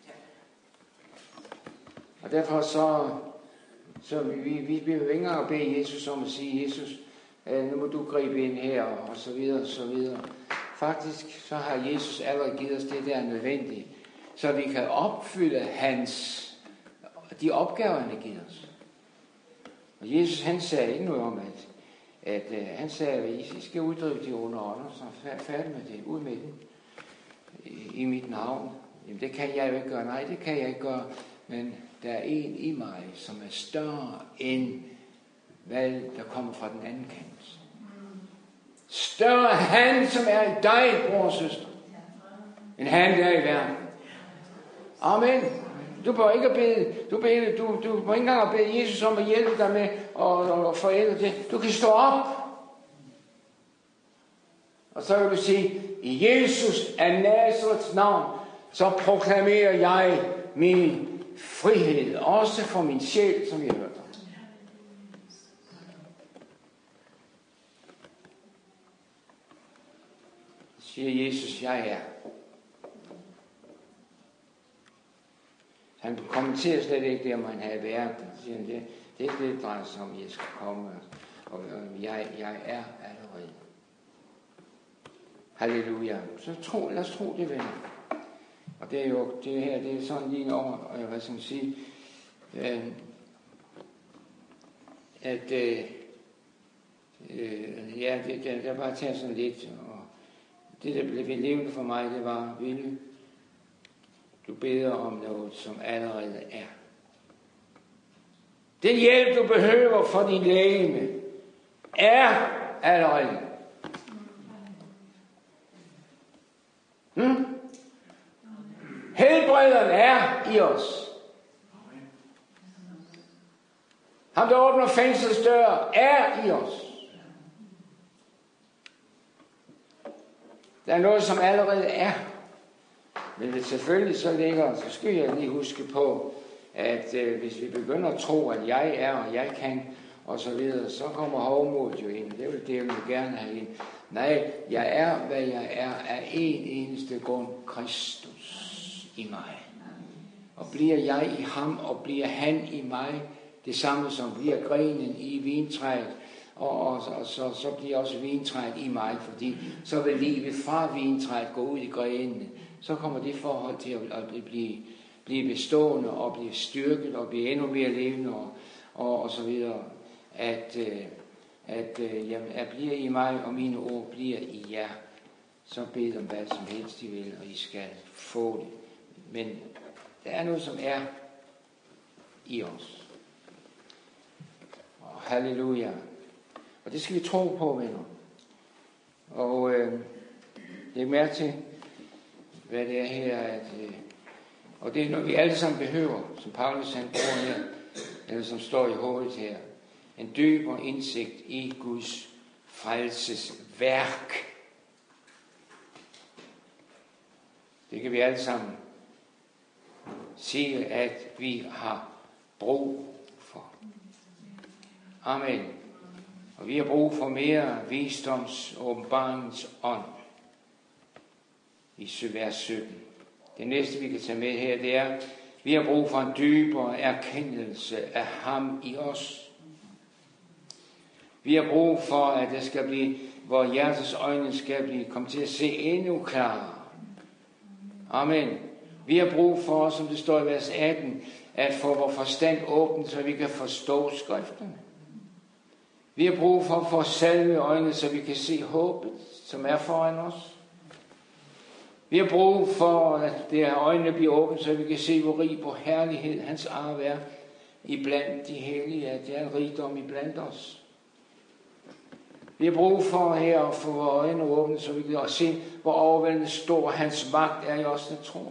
Og derfor så vi bliver ikke engang at bede Jesus om at sige, Jesus, nu må du gribe ind her, og så videre, og så videre. Faktisk så har Jesus allerede givet os det, der er nødvendigt, så vi kan opfylde de opgaver, han har givet os. Og Jesus, han sagde ikke noget om, at han sagde, at I skal uddrive de onde ånder, så færdig med det, ud med det i mit navn. Jamen det kan jeg jo ikke gøre. Nej, det kan jeg ikke gøre. Men der er en i mig, som er større end hvad der kommer fra den anden kant. Større er han, som er i dig, bror og søster, end han der er i verden. Amen. Du bør ikke bede, du må ikke engang bede Jesus om at hjælpe dig med at forældre det. Du kan stå op. Og så vil du sige, i Jesus af Nazarets navn, så proklamerer jeg min frihed, også for min sjæl, som vi har hørt om. Så siger Jesus, jeg er. Han kommenterer slet ikke det, om han havde været. Så siger han, det er ikke det, der drejer sig om, jeg skal komme. Og jeg er allerede. Halleluja. Så lad os tro det, venner. Og det er jo det her, det er sådan lige over, og jeg vil sådan sige, at der bare tager sådan lidt, og det, der blev levende for mig, det var, Ville, du beder om noget, som allerede er. Den hjælp, du behøver for din legeme, er allerede. Helbrederen er i os. Ham, der åbner fængslets dør, er i os. Der er noget, som allerede er. Men det selvfølgelig så ligger, så skal jeg lige huske på, at hvis vi begynder at tro, at jeg er, og jeg kan, og så videre, så kommer hovmodet jo ind. Det vil djævlen gerne have ind. Nej, jeg er, hvad jeg er, af en eneste grund, Kristus i mig. Og bliver jeg i ham, og bliver han i mig, det samme som bliver grenen i vintræet, og så bliver også vintræet i mig, fordi så vil livet fra vintræet gå ud i grenene. Så kommer det forhold til at blive bestående, og blive styrket, og blive endnu mere levende, og så videre, at jeg bliver i mig, og mine ord bliver i jer. Så bed om hvad som helst I vil, og I skal få det. Men der er noget, som er i os. Og halleluja. Og det skal vi tro på, venner. Og læg mærke til, hvad det er her, og det er noget, vi alle sammen behøver, som Paulus han bruger her, eller som står i hovedet her. En dybere indsigt i Guds frelsesværk. Det kan vi alle sammen sige, at vi har brug for. Amen. Og vi har brug for mere visdoms- og åbenbaringens ånd. I vers 17. Det næste, vi kan tage med her, det er, vi har brug for en dybere erkendelse af ham i os. Vi har brug for, at det skal blive, hvor hjertets øjne skal komme til at se endnu klarere. Amen. Vi har brug for, som det står i vers 18, at få vores forstand åbent, så vi kan forstå skrifterne. Vi har brug for at få salve øjnene, så vi kan se håbet, som er foran os. Vi har brug for, at det her øjnene bliver åbent, så vi kan se, hvor rig på herlighed hans arv er iblandt de hellige, at det er en rigdom iblandt os. Vi har brug for her at få vores øjne åbne, så vi kan se, hvor overvældende stor hans magt er i os, der tror.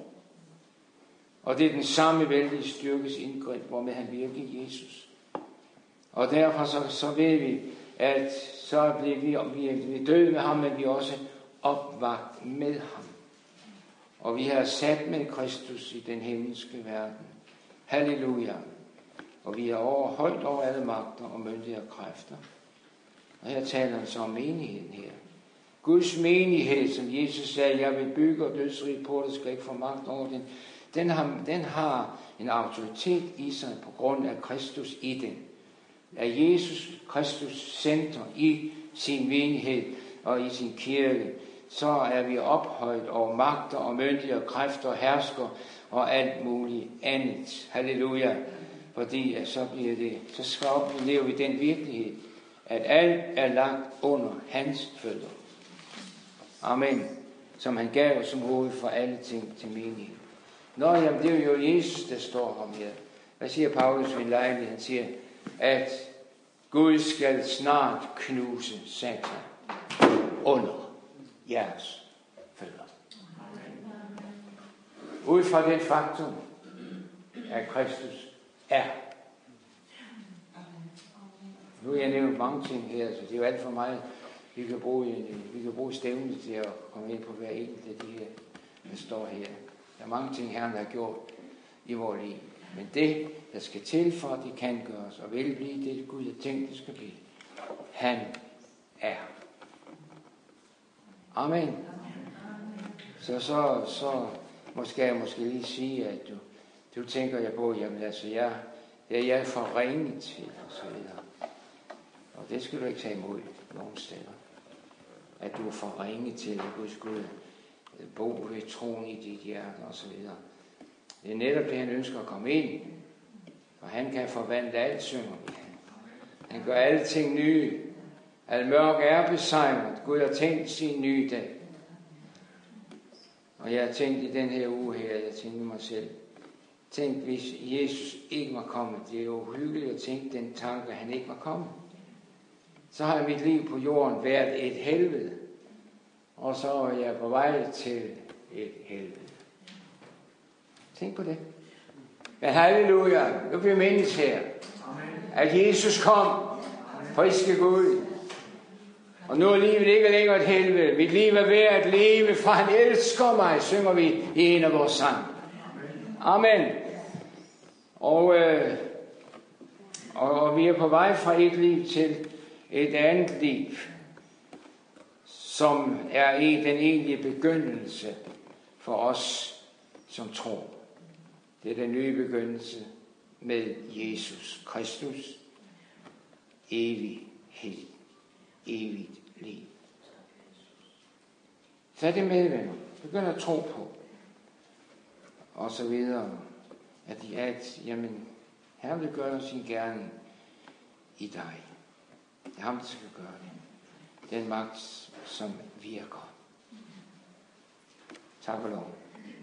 Og det er den samme vældige styrkes indgreb, hvormed han virker i Jesus. Og derfor så ved vi, at så bliver vi døde med ham, men vi er også opvagt med ham. Og vi har sat med Kristus i den himmelske verden. Halleluja. Og vi er højt over alle magter og myndigheder og kræfter. Og her taler han så om menigheden her. Guds menighed, som Jesus sagde, jeg vil bygge og dødsrige på, der skal ikke få magt over den. Den har en autoritet i sig på grund af Kristus i den. At Jesus Kristus center i sin menighed og i sin kirke, så er vi ophøjet over magter og myndigheder, kræfter og hersker og alt muligt andet. Halleluja. Fordi så skal vi leve i den virkelighed, at alt er lagt under hans fødder. Amen. Som han gav som hoved for alle ting til menigheden. Nå, jamen det er jo Jesus, der står ham her. Hvad siger Paulus ved lejlighed? Han siger, at Gud skal snart knuse Satan under jeres fødder. Ud fra det faktum, at Kristus er. Nu har jeg nævnt mange ting her, så det er jo alt for meget. Vi kan bruge stævnet til at komme ind på hver enkelt af de her, der står her. Der er mange ting, Herren har gjort i vores liv. Men det, der skal til for, at det kan gøres, og vil blive det, Gud har tænkt, det skal blive. Han er. Amen. Så skal jeg lige sige, at du tænker jeg på, jamen altså, jeg er for ringe til, og så videre. Og det skal du ikke tage imod nogen steder. At du er for ringe til, at Gud skulle bo ved troen i dit hjerte, og så videre. Det er netop det, han ønsker at komme ind. For han kan forvandle alt, synger vi. Han gør alle ting nye. Al mørke er besejret. Gud har tænkt sin nye dag. Og jeg har tænkt i den her uge her, jeg tænkte mig selv. Tænk, hvis Jesus ikke var kommet. Det er jo uhyggeligt at tænke den tanke, at han ikke var kommet. Så har mit liv på jorden været et helvede. Og så er jeg på vej til et helvede. Tænk på det. Men halleluja, nu bliver mindes her, at Jesus kom, friske Gud. Og nu er livet ikke længere et helvede. Mit liv er ved at leve, for han elsker mig, synger vi i en af vores sange. Amen. Og vi er på vej fra et liv til et andet liv, som er i den egentlige begyndelse for os, som tror. Det er den nye begyndelse med Jesus Kristus. Evighed. Evigt liv. Tag det med, venner. Begynd at tro på. Og så videre. Jamen, Herren vil gøre sin gerning i dig. Det er ham, der skal gøre det. Den magt, som virker. Tak for lov.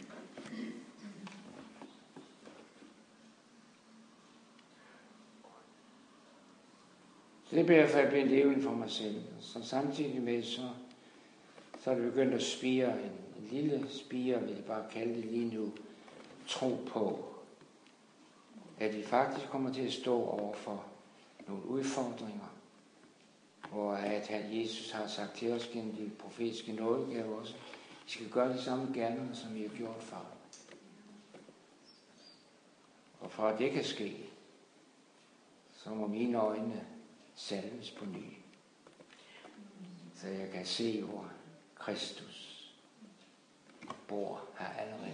Så det bliver i hvert fald blevet levende for mig selv. Så samtidig med, så er det begyndt at spire, en lille spire, vil jeg bare kalde det lige nu, tro på, at vi faktisk kommer til at stå over for nogle udfordringer, hvor at Jesus har sagt til os gennem de profetiske nådegaver også, vi skal gøre de samme gerninger, som vi har gjort før. Og for at det kan ske, så må mine øjne salves på ny. så jeg kan se, hvor Kristus bor her allerede.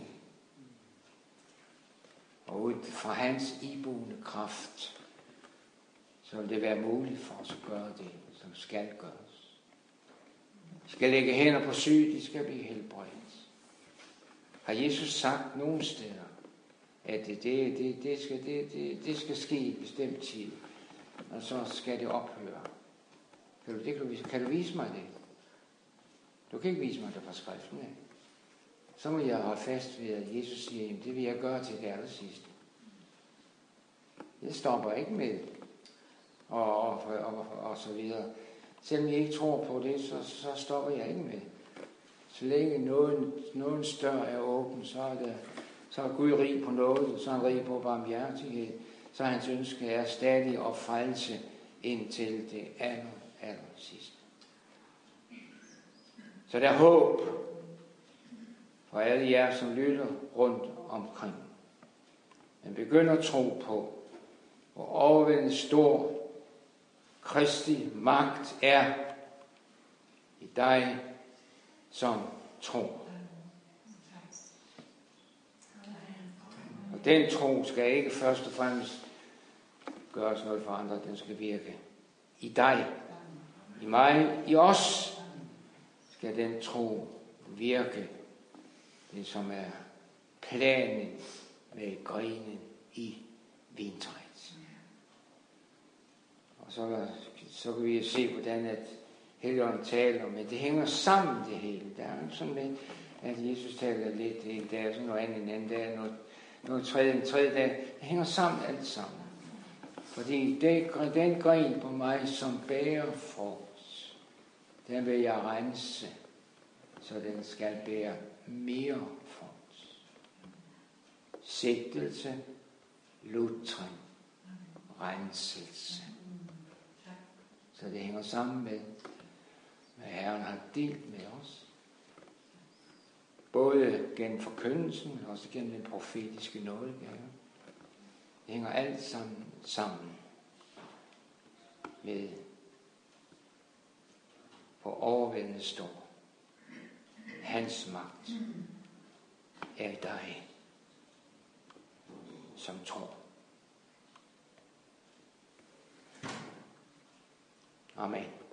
Og ud fra hans iboende kraft, så vil det være muligt for os at gøre det, som skal gøres. Vi skal lægge hænder på syge, de skal blive helbredt. Har Jesus sagt nogle steder, at det skal ske i et bestemt tid, og så skal det ophøre? Kan du vise mig det? Du kan ikke vise mig det fra skriften af. Så må jeg holde fast ved, at Jesus siger, at det vil jeg gøre til det allersidste. Jeg stopper ikke med og så videre. Selvom jeg ikke tror på det, så stopper jeg ikke med. Så længe noget større er åben, så er Gud rig på noget, så er han rig på barmhjertighed, så er hans ønske er stadig at frelse indtil det aller sidste. Så der er håb for alle jer, som lytter rundt omkring. Men begynd at tro på, hvor overvældende stor Kristi magt er i dig, som tror. Og den tro skal ikke først og fremmest gøres noget for andre, den skal virke i dig, i mig, i os skal den tro virke. Det som er planen med grenen i vintræet. Og så kan vi se, hvordan at Helligånden taler, men det hænger sammen det hele. Der er sådan med, at Jesus taler lidt en dag, så noget andet en anden dag, noget tredje en tredje dag. Det hænger sammen alt sammen. Fordi den gren på mig, som bærer frugt, den vil jeg rense, så den skal bære mere frugt. Sigtelse, lutring, renselse. Så det hænger sammen med, hvad Herren har delt med os. Både gennem forkyndelsen, men også gennem den profetiske nådegave. Det hænger alt sammen med, hvor overvældende stor hans magt er i dig, som tror. Amen.